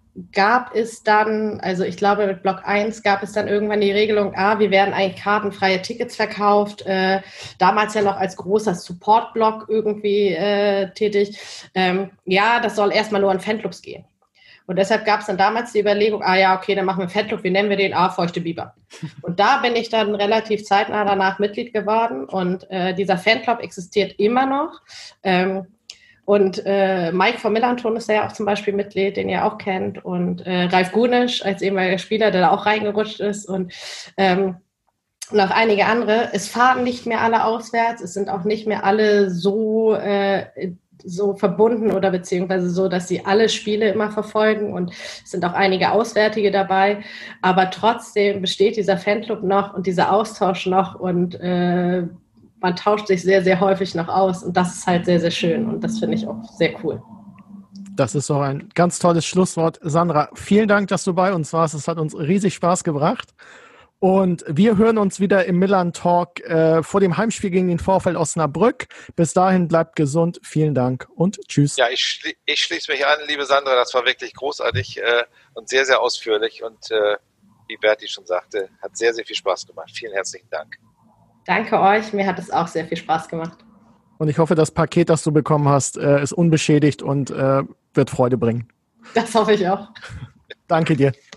gab es dann, also ich glaube mit Block eins gab es dann irgendwann die Regelung, ah, wir werden eigentlich kartenfreie Tickets verkauft, äh, damals ja noch als großer Support-Block irgendwie äh, tätig. Ähm, ja, das soll erstmal nur an Fanclubs gehen. Und deshalb gab es dann damals die Überlegung, ah ja, okay, dann machen wir einen Fanclub, wie nennen wir den? Ah, Feuchte Biber. Und da bin ich dann relativ zeitnah danach Mitglied geworden und äh, dieser Fanclub existiert immer noch. Ähm, Und äh, Mike vom Millanton ist ja auch zum Beispiel Mitglied, den ihr auch kennt. Und äh, Ralf Gunisch als ehemaliger Spieler, der da auch reingerutscht ist. Und ähm, noch einige andere. Es fahren nicht mehr alle auswärts. Es sind auch nicht mehr alle so, äh, so verbunden oder beziehungsweise so, dass sie alle Spiele immer verfolgen. Und es sind auch einige Auswärtige dabei. Aber trotzdem besteht dieser Fanclub noch und dieser Austausch noch. Und äh, man tauscht sich sehr, sehr häufig noch aus und das ist halt sehr, sehr schön und das finde ich auch sehr cool. Das ist auch ein ganz tolles Schlusswort. Sandra, vielen Dank, dass du bei uns warst. Es hat uns riesig Spaß gebracht und wir hören uns wieder im Millern Talk äh, vor dem Heimspiel gegen den VfL Osnabrück. Bis dahin bleibt gesund. Vielen Dank und tschüss. Ja, ich, schli- ich schließe mich an, liebe Sandra. Das war wirklich großartig äh, und sehr, sehr ausführlich und äh, wie Berti schon sagte, hat sehr, sehr viel Spaß gemacht. Vielen herzlichen Dank. Danke euch, mir hat es auch sehr viel Spaß gemacht. Und ich hoffe, das Paket, das du bekommen hast, äh, ist unbeschädigt und äh, wird Freude bringen. Das hoffe ich auch. Danke dir.